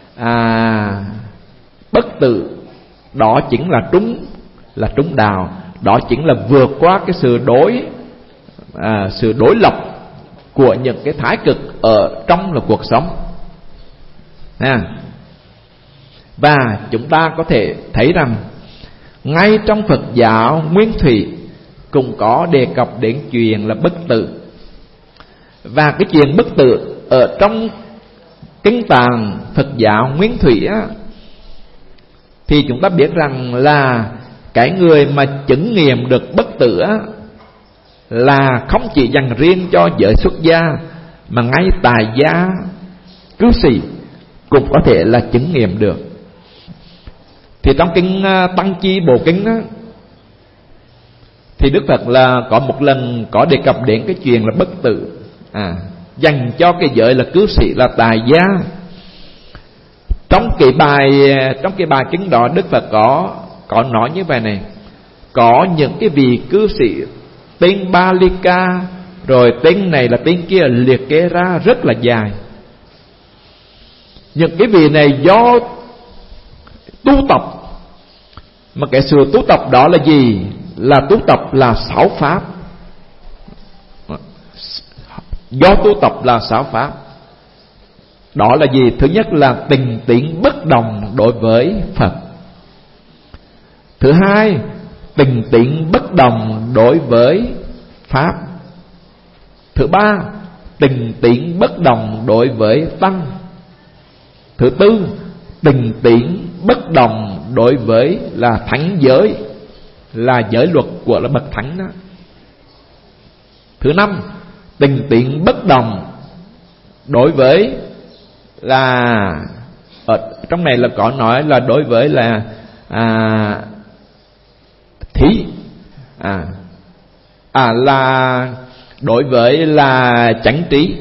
Speaker 2: bất tử, đó chính là trúng đạo. Đó chính là vượt qua cái sự đối lập của những cái thái cực ở trong là cuộc sống. Và chúng ta có thể thấy rằng ngay trong Phật giáo nguyên thủy cũng có đề cập đến chuyện là bất tử. Và cái chuyện bất tử ở trong kinh tạng Phật giáo nguyên thủy á, thì chúng ta biết rằng là cái người mà chứng nghiệm được bất tử á, là không chỉ dành riêng cho giới xuất gia, mà ngay tài gia, cư sĩ cũng có thể là chứng nghiệm được. Thì trong kinh Tăng Chi Bộ Kinh á, thì Đức Phật là có một lần có đề cập đến cái chuyện là bất tử, dành cho cái giới là cư sĩ, là tài gia. Trong cái bài kinh đó, Đức Phật có nói như vậy này: có những cái vị cư sĩ tên Balika, rồi tên này là tên kia, liệt kê ra rất là dài. Những cái vị này do tu tập, mà cái sự tu tập đó là gì? Là tu tập là 6 pháp. Do tu tập là 6 pháp. Đó là gì? Thứ nhất là tình tiến bất đồng đối với Phật. Thứ hai, tình tiến bất đồng đối với Pháp. Thứ ba, tình tiến bất đồng đối với Tăng. Thứ tư, tình tiến bất đồng đối với là thánh giới, là giới luật của là bậc thánh đó. Thứ năm, tình tiến bất đồng đối với là, ở trong này là có nói là đối với là thí, là đối với là chánh trí.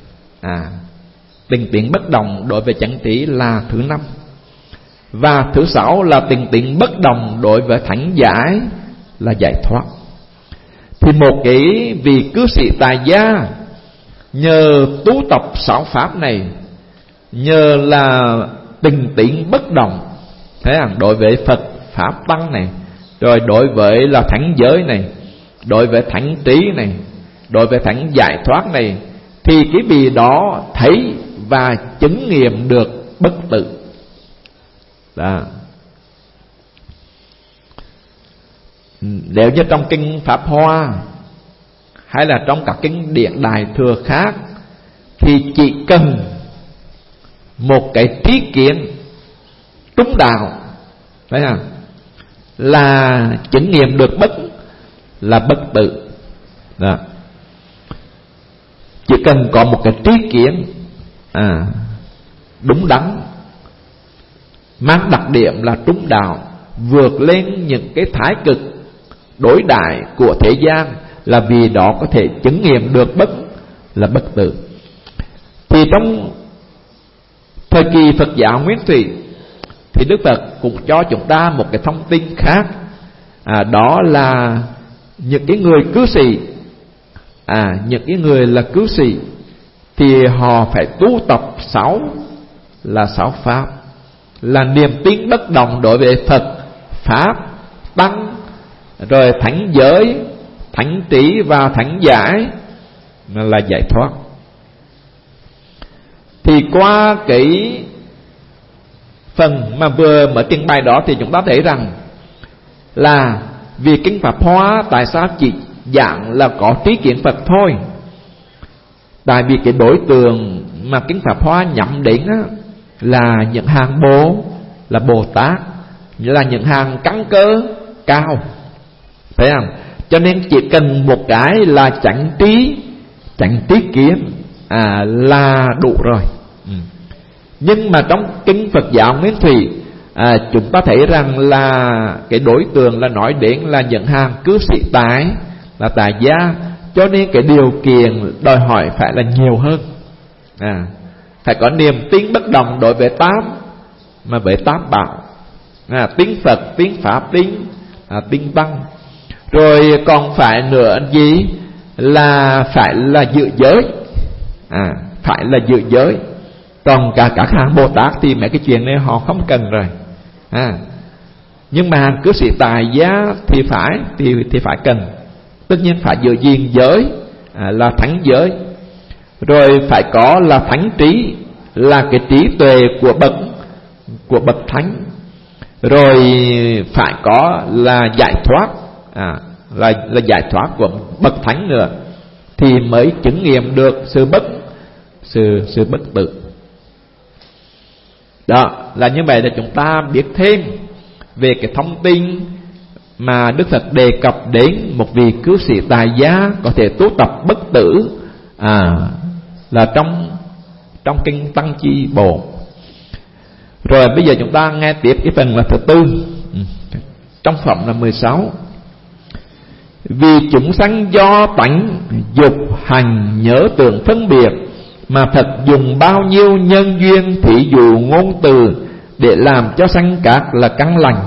Speaker 2: Tình tiến bất đồng đối với chánh trí là thứ năm. Và thứ sáu là tình tiến bất đồng đối với thánh giải, là giải thoát. Thì một cái vị cư sĩ tài gia nhờ tu tập 6 pháp này, nhờ là tình tiến bất đồng, thấy không? Đối với Phật Pháp Tăng này, rồi đối với là thánh giới này, đối với thánh trí này, đối với thánh giải thoát này, thì cái vị đó thấy và chứng nghiệm được bất tử. Đó. Nếu như trong kinh Pháp Hoa hay là trong các kinh điển Đại Thừa khác, thì chỉ cần một cái trí kiến trúng đạo, thấy không, là chứng nghiệm được bất tử. Đó. Chỉ cần có một cái trí kiến đúng đắn, mang đặc điểm là trúng đạo, vượt lên những cái thái cực đối đại của thế gian, là vì đó có thể chứng nghiệm được bất tử. Thì trong Thời kỳ Phật giáo Nguyên Thủy thì Đức Phật cũng cho chúng ta một cái thông tin khác, đó là những cái người cư sĩ, những cái người là cư sĩ thì họ phải tu tập 6 pháp, là niềm tin bất động đối với Phật, Pháp, Tăng, rồi thánh giới, thánh trí và thánh giải, là giải thoát. Thì qua cái phần mà vừa mở trình bày đó thì chúng ta thấy rằng là vì Kinh Pháp Hoa tại sao chỉ giảng là có trí kiến Phật thôi? Tại vì cái đối tượng mà Kinh Pháp Hoa nhắm đến là những hàng là Bồ Tát, là những hàng căn cơ cao, phải không? Cho nên chỉ cần một cái là chánh trí kiến là đủ rồi. Nhưng mà trong Kinh Phật giáo Nguyên Thủy, chúng ta thấy rằng là cái đối tượng là nói đến là những hàng cư sĩ tài, là tài gia, cho nên cái điều kiện đòi hỏi phải là nhiều hơn. Phải có niềm tin bất động đối với với tám bảo, tin Phật, tin Pháp, tin Tăng. Rồi còn phải nữa gì là phải là giữ giới, phải là giữ giới. Còn các hàng Bồ Tát thì mấy cái chuyện này họ không cần rồi. Nhưng mà hàng cư sĩ tài gia thì phải cần. Tất nhiên phải giữ gìn giới, là thánh giới. Rồi phải có là thánh trí, là cái trí tuệ của bậc thánh. Rồi phải có là giải thoát, là giải thoát của bậc thánh nữa, thì mới chứng nghiệm được sự bất tử. Đó, là như vậy là chúng ta biết thêm về cái thông tin mà Đức Phật đề cập đến một vị cư sĩ tài gia có thể tu tập bất tử, là trong Kinh Tăng Chi Bộ. Rồi bây giờ chúng ta nghe tiếp cái phần là thứ tư, trong phẩm là 16. Vì chúng sanh do tánh dục hành nhớ tưởng phân biệt, mà Phật dùng bao nhiêu nhân duyên thí dụ ngôn từ để làm cho sanh các là căn lành.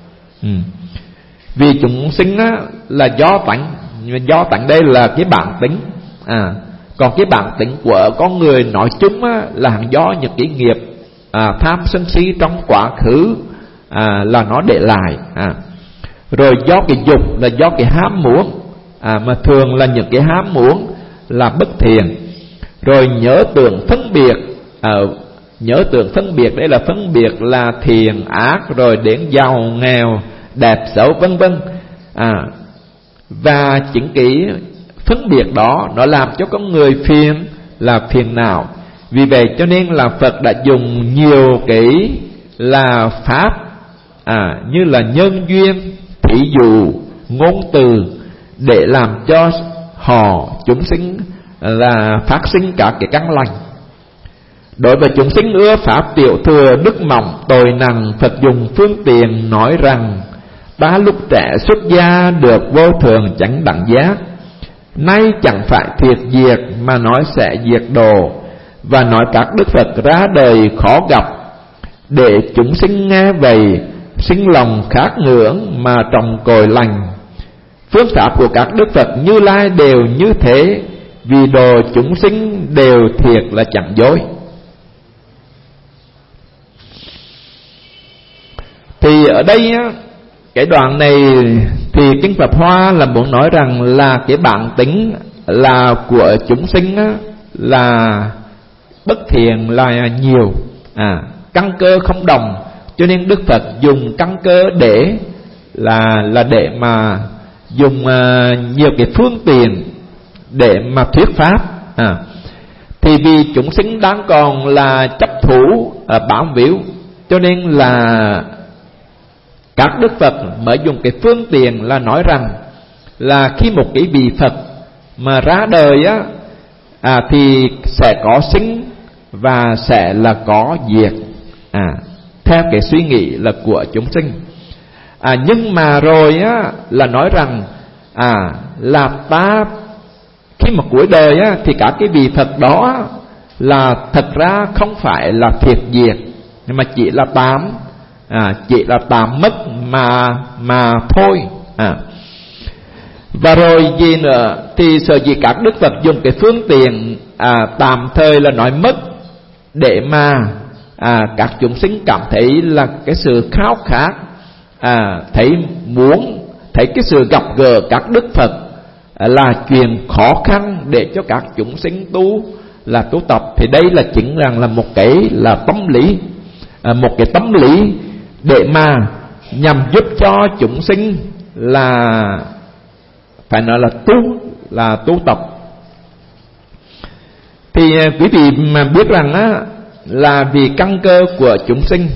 Speaker 2: Vì chúng sinh là do tánh, do tánh đây là cái bản tính, còn cái bản tính của con người nói chung là do những cái nghiệp tham sân si trong quá khứ là nó để lại. Rồi do cái dục là do cái ham muốn, mà thường là những cái ham muốn là bất thiện. Rồi nhớ tưởng phân biệt, nhớ tưởng phân biệt đây là phân biệt là thiện ác, rồi đến giàu nghèo, đẹp xấu vân vân. Và chính cái phân biệt đó nó làm cho con người phiền não. Vì vậy cho nên là Phật đã dùng nhiều cái là pháp, như là nhân duyên, thí dụ, ngôn từ để làm cho chúng sinh là phát sinh các cái căn lành. Đối với chúng sinh ưa pháp tiểu thừa đức mỏng tội nặng, Phật dùng phương tiện nói rằng: ta lúc trẻ xuất gia được vô thường chánh đẳng giác, nay chẳng phải thiệt diệt mà nói sẽ diệt độ, và nói các đức Phật ra đời khó gặp, để chúng sinh nghe vậy sinh lòng khát ngưỡng mà trồng cội lành. Phương pháp của các đức Phật Như Lai đều như thế, vì độ chúng sinh đều thiệt là chẳng dối. Thì ở đây cái đoạn này thì Kinh Pháp Hoa là muốn nói rằng là cái bản tính là của chúng sinh là bất thiện là nhiều, căn cơ không đồng, cho nên Đức Phật dùng căn cơ để là để mà dùng nhiều cái phương tiện để mà thuyết pháp. Thì vì chúng sinh đang còn là chấp thủ bám víu, cho nên là các đức Phật mới dùng cái phương tiện là nói rằng là khi một cái vị Phật mà ra đời thì sẽ có sinh và sẽ là có diệt, theo cái suy nghĩ là của chúng sinh. Nhưng mà rồi là nói rằng là ta khi mà cuối đời thì cả cái vị Phật đó là thật ra không phải là thiệt diệt, nhưng mà chỉ là tạm, chỉ là tạm mất mà thôi. Và rồi gì nữa, thì sở dĩ các đức Phật dùng cái phương tiện tạm thời là nói mất, để mà các chúng sinh cảm thấy là cái sự khao khát, thấy cái sự gặp gỡ các đức Phật là chuyện khó khăn để cho các chúng sinh tu tập. Thì đây là chính rằng là một cái là tâm lý, một cái tâm lý để mà nhằm giúp cho chúng sinh là phải nói là tu tập. Thì quý vị mà biết rằng là vì căn cơ của chúng sinh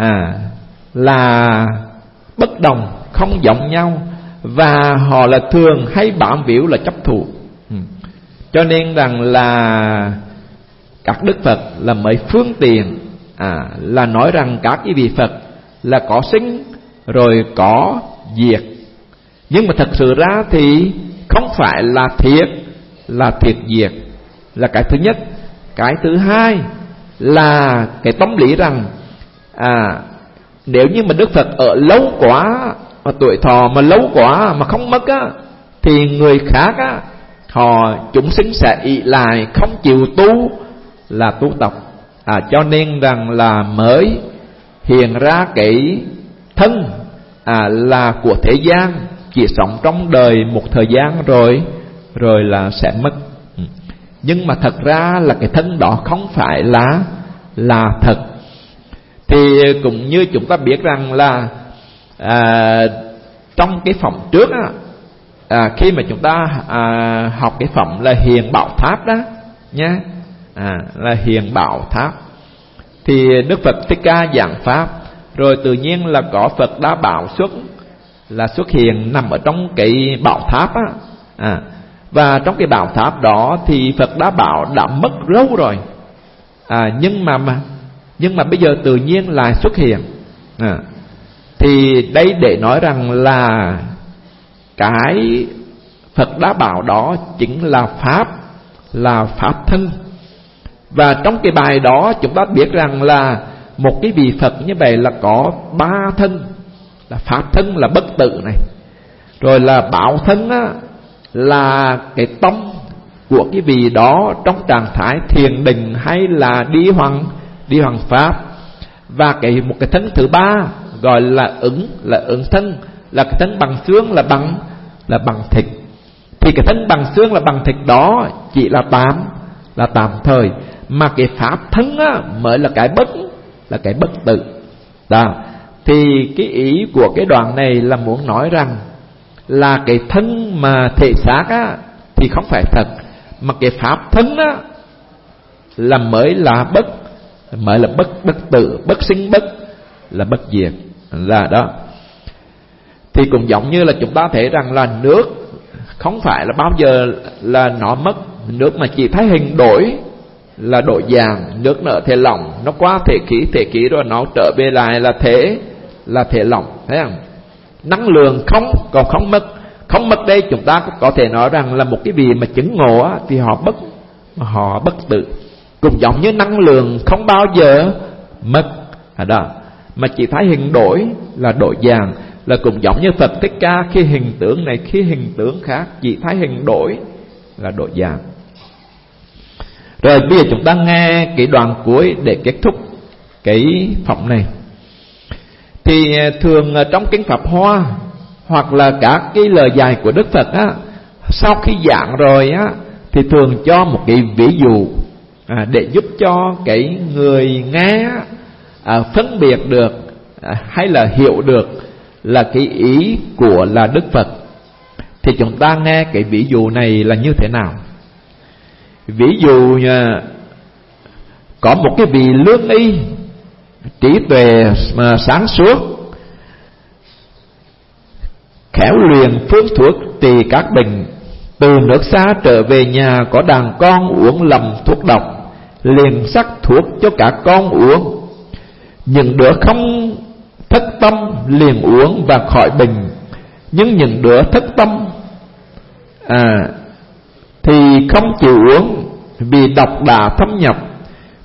Speaker 2: là bất đồng, không giống nhau, và họ là thường hay bám víu là chấp thủ. Cho nên rằng là các đức Phật là mấy phương tiện là nói rằng các cái vị Phật là có sinh rồi có diệt. Nhưng mà thật sự ra thì không phải là thiệt diệt, là cái thứ nhất. Cái thứ hai là cái tâm lý rằng nếu như mà đức Phật ở lâu quá, mà tuổi thọ mà lâu quá mà không mất thì người khác chúng sinh sẽ ỷ lại, không chịu tu tập. Cho nên rằng là mới hiện ra cái thân là của thế gian, chỉ sống trong đời một thời gian rồi là sẽ mất. Nhưng mà thật ra là cái thân đó không phải là thật. Thì cũng như chúng ta biết rằng là trong cái phẩm trước khi mà chúng ta học cái phẩm là Hiền Bảo Tháp đó nhé, là Hiền Bảo Tháp, thì Đức Phật Thích Ca giảng pháp, rồi tự nhiên là có Phật Đa Bảo xuất hiện nằm ở trong cái bảo tháp và trong cái bảo tháp đó thì Phật Đa Bảo đã mất lâu rồi, nhưng mà bây giờ tự nhiên lại xuất hiện. Thì đây để nói rằng là cái Phật Đa Bảo đó chính là pháp thân. Và trong cái bài đó chúng ta biết rằng là một cái vị Phật như vậy là có 3 thân, là pháp thân là bất tử này, rồi là bảo thân là cái tâm của cái vị đó trong trạng thái thiền định hay là đi hoàng pháp, và một cái thân thứ 3 gọi là ứng thân, là cái thân bằng xương, là bằng thịt. Thì cái thân bằng xương là bằng thịt đó chỉ là tạm thời, mà cái pháp thân mới là cái bất tử đó. Thì cái ý của cái đoạn này là muốn nói rằng là cái thân mà thể xác thì không phải thật, mà cái pháp thân là mới là bất tử, bất sinh là bất diệt là đó. Thì cũng giống như là chúng ta thấy rằng là nước không phải là bao giờ là nó mất, nước mà chỉ thấy hình đổi là đổi dạng, nước nở thể lỏng, nó qua thể khí rồi nó trở về lại là thể lỏng, thấy không? Năng lượng còn không mất đây chúng ta có thể nói rằng là một cái vị mà chứng ngộ thì họ bất tử. Cũng giống như năng lượng không bao giờ mất đó, mà chỉ thấy hình đổi là đổi dạng, là cũng giống như Phật Thích Ca khi hình tướng này khi hình tướng khác, chỉ thấy hình đổi là đổi dạng. Rồi bây giờ chúng ta nghe cái đoạn cuối để kết thúc cái phẩm này. Thì thường trong kinh Pháp Hoa hoặc là các cái lời dạy của Đức Phật sau khi giảng rồi thì thường cho một cái ví dụ để giúp cho cái người nghe phân biệt được hay là hiểu được là cái ý của là Đức Phật. Thì chúng ta nghe cái ví dụ này là như thế nào? Ví dụ có một cái vị lương y trí tuệ mà sáng suốt, khéo luyện phương thuốc trị các bệnh, từ nước xa trở về nhà có đàn con uống lầm thuốc độc, liền sắc thuốc cho cả con uống. Những đứa không thất tâm liền uống và khỏi bệnh, nhưng những đứa thất tâm thì không chịu uống, vì độc đã thâm nhập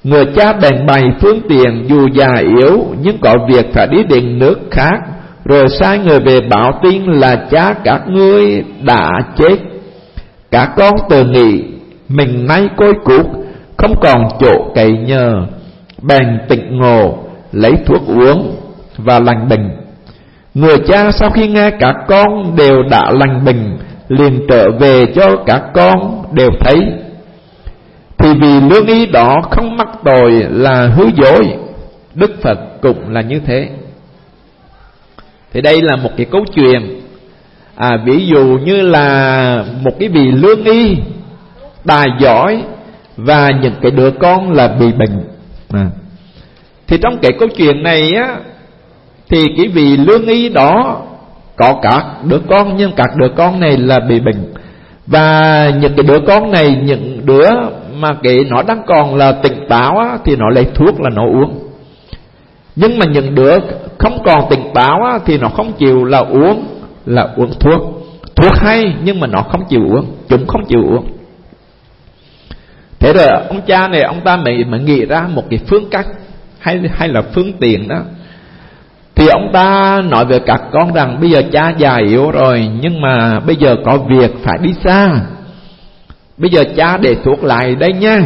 Speaker 2: Người cha bèn bày phương tiện, dù già yếu nhưng có việc phải đi đến nước khác, rồi sai người về báo tin là cha các ngươi đã chết. Các con tự nghĩ mình nay côi cút, không còn chỗ cậy nhờ, bèn tỉnh ngộ lấy thuốc uống và lành bệnh. Người cha sau khi nghe các con đều đã lành bệnh, liền trở về cho các con đều thấy. Thì vì lương y đó không mắc tội là hứa dối, Đức Phật cũng là như thế. Thì đây là một cái câu chuyện, ví dụ như là một cái vị lương y tài giỏi và những cái đứa con là bị bệnh. Thì trong cái câu chuyện này á, thì cái vị lương y đó có các đứa con, nhưng các đứa con này là bị bệnh. Và những cái đứa con này, những đứa mà cái nó đang còn là tỉnh táo á, thì nó lấy thuốc là nó uống. Nhưng mà những đứa không còn tỉnh táo á, thì nó không chịu là uống thuốc. Thuốc hay nhưng mà nó không chịu uống, chúng không chịu uống. Thế rồi ông cha này, ông ta mới nghĩ ra một cái phương cách hay là phương tiện đó. Thì ông ta nói với các con rằng bây giờ cha già yếu rồi, nhưng mà bây giờ có việc phải đi xa, bây giờ cha để thuốc lại đây nha.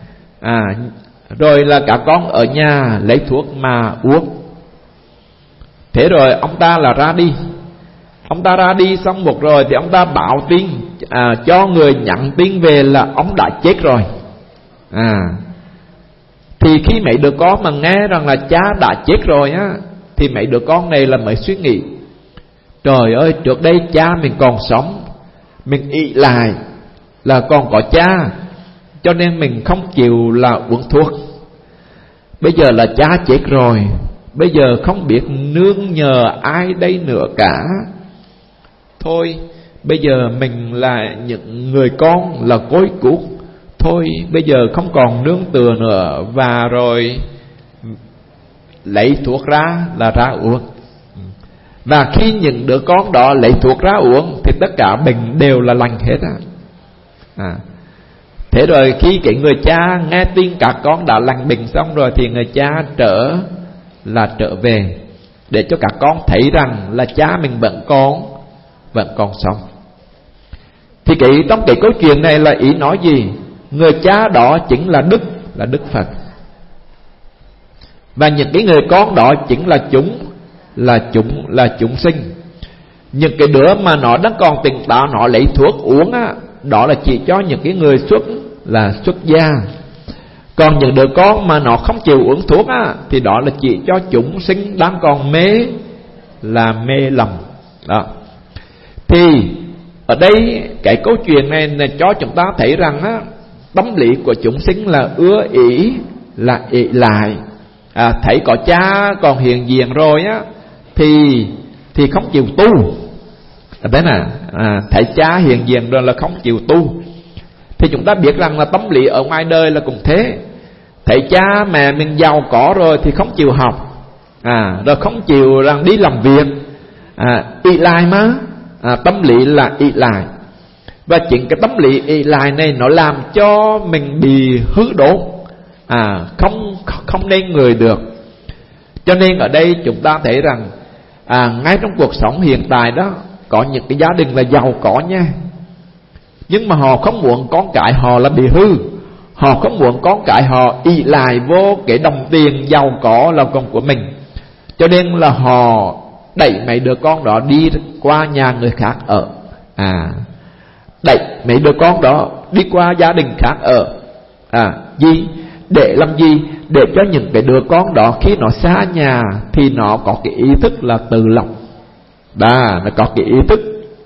Speaker 2: Rồi là các con ở nhà lấy thuốc mà uống. Thế rồi ông ta là ra đi. Ông ta ra đi xong một rồi thì ông ta báo tin, cho người nhận tin về là ông đã chết rồi. Thì khi mấy đứa con mà nghe rằng là cha đã chết rồi á, thì mấy đứa con này là mới suy nghĩ, trời ơi, trước đây cha mình còn sống, mình ỷ lại là còn có cha, cho nên mình không chịu là uống thuốc. Bây giờ là cha chết rồi, bây giờ không biết nương nhờ ai đây nữa cả. Thôi bây giờ mình là những người con là côi cút, thôi bây giờ không còn nương tựa nữa, và rồi lấy thuốc ra là ra uống. Và khi những đứa con đó lấy thuốc ra uống thì tất cả bệnh đều là lành hết á. Thế rồi khi cái người cha nghe tin các con đã lành bệnh xong rồi, thì người cha trở về để cho các con thấy rằng là cha mình vẫn còn sống. Thì trong cái câu chuyện này là ý nói gì? Người cha đó chính là Đức Phật, và những cái người con đó chính là chúng sinh. Những cái đứa mà nó đang còn tỉnh táo, nó lấy thuốc uống á, đó là chỉ cho những cái người xuất gia. Còn những đứa con mà nó không chịu uống thuốc á, thì đó là chỉ cho chúng sinh đang còn mê lầm đó. Thì ở đây cái câu chuyện này cho chúng ta thấy rằng á, tâm lý của chúng sinh là ưa ỷ, là ỷ lại. Thấy có cha còn hiện diện rồi á, thì không chịu tu. Đấy nè, thấy cha hiện diện rồi là không chịu tu. Thì chúng ta biết rằng là tâm lý ở ngoài đời là cũng thế. Thấy cha mẹ mình giàu có rồi thì không chịu học, rồi không chịu rằng đi làm việc, ỷ lại mà. Tâm lý là ỷ lại. Và chính cái tâm lý ỷ lại này nó làm cho mình bị hư đốn, không nên người được. Cho nên ở đây chúng ta thấy rằng ngay trong cuộc sống hiện tại đó, có những cái gia đình là giàu có nha, nhưng mà họ không muốn con cái họ là bị hư. Họ không muốn con cái họ ỷ lại vô cái đồng tiền giàu có là con của mình, cho nên là họ đẩy mấy đứa con đó đi qua nhà người khác ở. Đẩy mấy đứa con đó đi qua gia đình khác ở. Để làm gì? Để cho những cái đứa con đó khi nó xa nhà thì nó có cái ý thức là tự lập. Nó có cái ý thức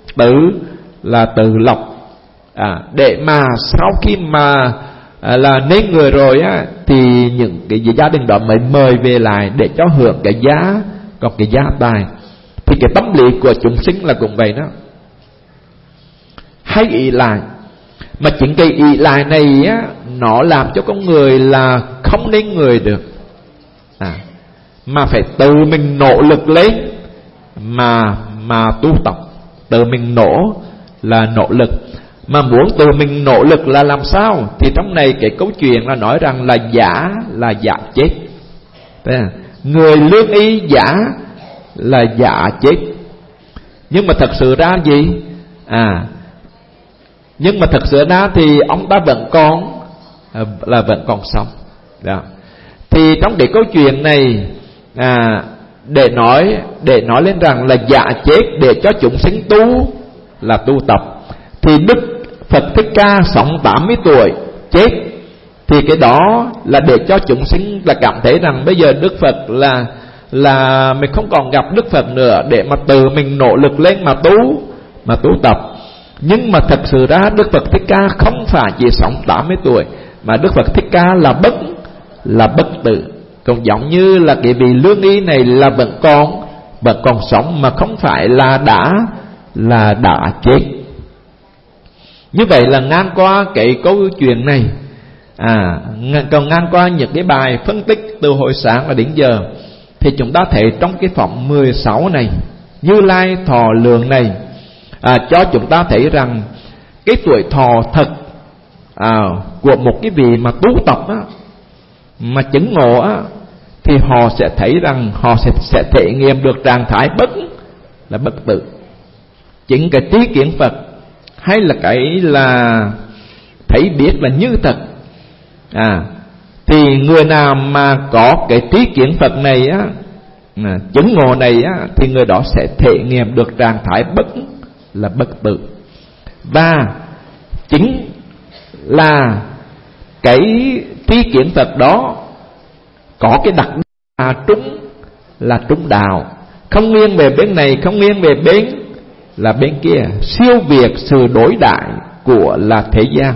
Speaker 2: tự lập. Để mà sau khi mà là nên người rồi á, thì những cái gia đình đó mới mời về lại để cho hưởng cái giá, còn cái gia tài. Thì cái tâm lý của chúng sinh là cũng vậy đó, hay ỷ lại. Mà chính cái ỷ lại này á, nó làm cho con người là không nên người được, mà phải tự mình nỗ lực lên mà tu tập. Tự mình nỗ lực. mà muốn tự mình nỗ lực là làm sao? Thì trong này cái câu chuyện là nói rằng là giả chết. Người lương y giả là giả chết. Nhưng mà thật sự ra gì? Nhưng mà thật sự ra thì ông ta vẫn còn sống. Đó. Thì trong cái câu chuyện này để nói lên rằng là giả chết để cho chúng sinh tu là tu tập. Thì Đức Phật Thích Ca sống 80 tuổi chết, thì cái đó là để cho chúng sinh là cảm thấy rằng bây giờ Đức Phật là mình không còn gặp Đức Phật nữa, để mà tự mình nỗ lực lên mà tu tập. Nhưng mà thật sự ra Đức Phật Thích Ca không phải chỉ sống 80 tuổi, mà Đức Phật Thích Ca là bất tử. Còn giống như là cái vị lương y này là vẫn còn sống, mà không phải là đã chết. Như vậy là ngang qua cái câu chuyện này, còn ngang qua những cái bài phân tích từ hồi sáng và đến giờ, thì chúng ta thấy trong cái phẩm 16 này, Như Lai thọ lượng này cho chúng ta thấy rằng cái tuổi thọ thật của một cái vị mà tu tập mà chứng ngộ thì họ sẽ thấy rằng họ sẽ thể nghiệm được trạng thái bất tử. Chính cái trí kiến Phật hay là cái là thấy biết là như thật, thì người nào mà có cái trí kiến Phật này chứng ngộ này thì người đó sẽ thể nghiệm được trạng thái bất tử. Và chính là cái trí kiến Phật đó có cái đặc điểm là trúng đạo, không nghiêng về bên này, không nghiêng về bên kia, siêu việt sự đối đại của là thế gian.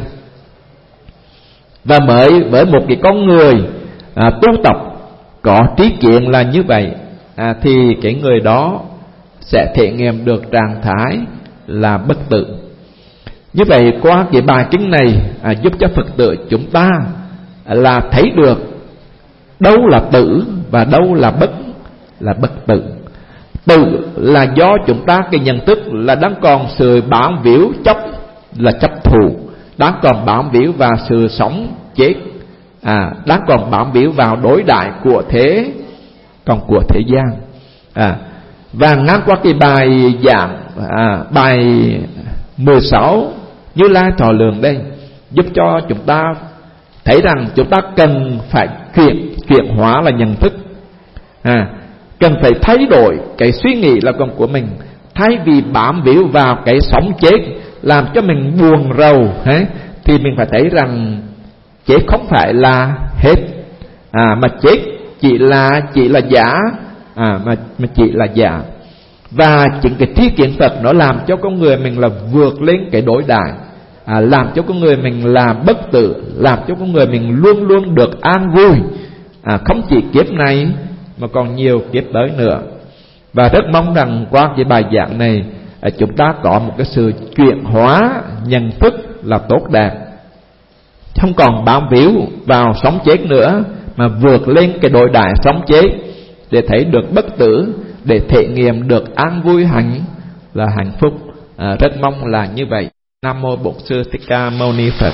Speaker 2: Và với một cái con người tu tập có trí kiến là như vậy, thì cái người đó sẽ thể nghiệm được trạng thái là bất tử. Như vậy qua cái bài kinh này giúp cho Phật tử chúng ta là thấy được đâu là tử và đâu là bất tử. Tử là do chúng ta cái nhận thức là đang còn sự bám víu chấp thù, đang còn bám víu vào sự sống chết, đang còn bám víu vào đối đại của thế gian. Và ngang qua cái bài giảng bài 16 Như Lai thọ lượng đây, giúp cho chúng ta thấy rằng chúng ta cần phải chuyển hóa là nhận thức, cần phải thay đổi cái suy nghĩ là con của mình. Thay vì bám víu vào cái sống chết làm cho mình buồn rầu, thì mình phải thấy rằng chết không phải là hết, mà chết chỉ là giả, mà chỉ là giả. Và chính cái trí kiến Phật nó làm cho con người mình là vượt lên cái đối đại, làm cho con người mình là bất tử, làm cho con người mình luôn luôn được an vui, không chỉ kiếp này mà còn nhiều kiếp tới nữa. Và rất mong rằng qua cái bài giảng này chúng ta có một cái sự chuyển hóa nhận thức là tốt đẹp, không còn bám víu vào sống chết nữa, mà vượt lên cái đối đại sống chết để thấy được bất tử, để thể nghiệm được an vui hạnh phúc. Rất mong là như vậy. Nam mô Bổn Sư Thích Ca Mâu Ni Phật.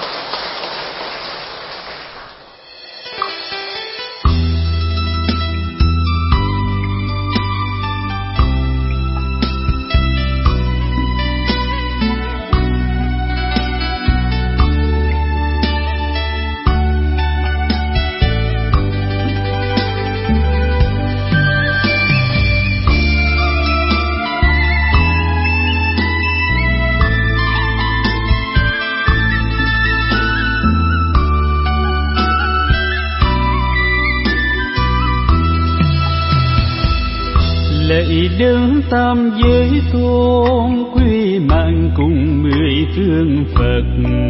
Speaker 1: Lạy Đấng tam giới tôn, quy mạng cùng 10 phương Phật.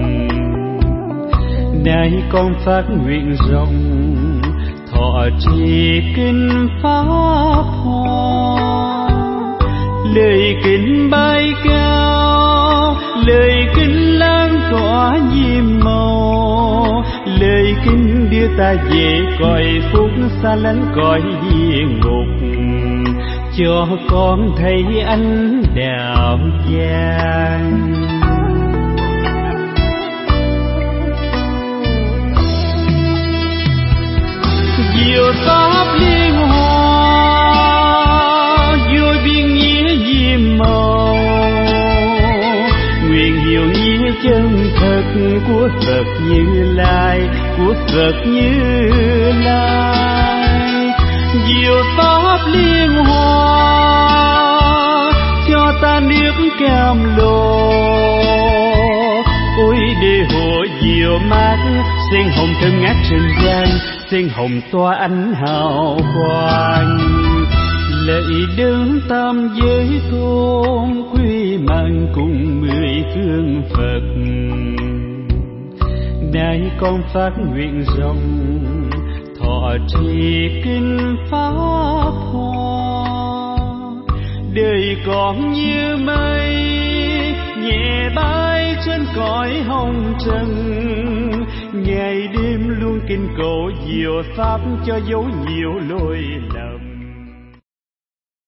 Speaker 1: Nay con phát nguyện rộng, thọ trì kinh pháp hoa. Lời kinh bay cao, lời kinh lan tỏa nhiệm màu. Lời kinh đưa ta về cõi phúc, xa lánh cõi địa ngục, cho con thấy ánh đạo vàng. chân thật của Phật Như Lai, của Phật Như Lai. Diệu pháp liên hoa cho ta nước cam lồ, ôi đề hộ diệu mát, sen hồng thơm ngát trên gian, sen hồng tỏa ánh hào quang. Lạy đứng tam giới tôn, quy mạng cùng 10 phương Phật. Nay con phát nguyện rộng, thọ trì kinh pháp hoa. Đời con như mây, nhẹ bay trên cõi hồng trần. Ngày đêm luôn kinh cầu diệu pháp, cho dấu nhiều lỗi lầm.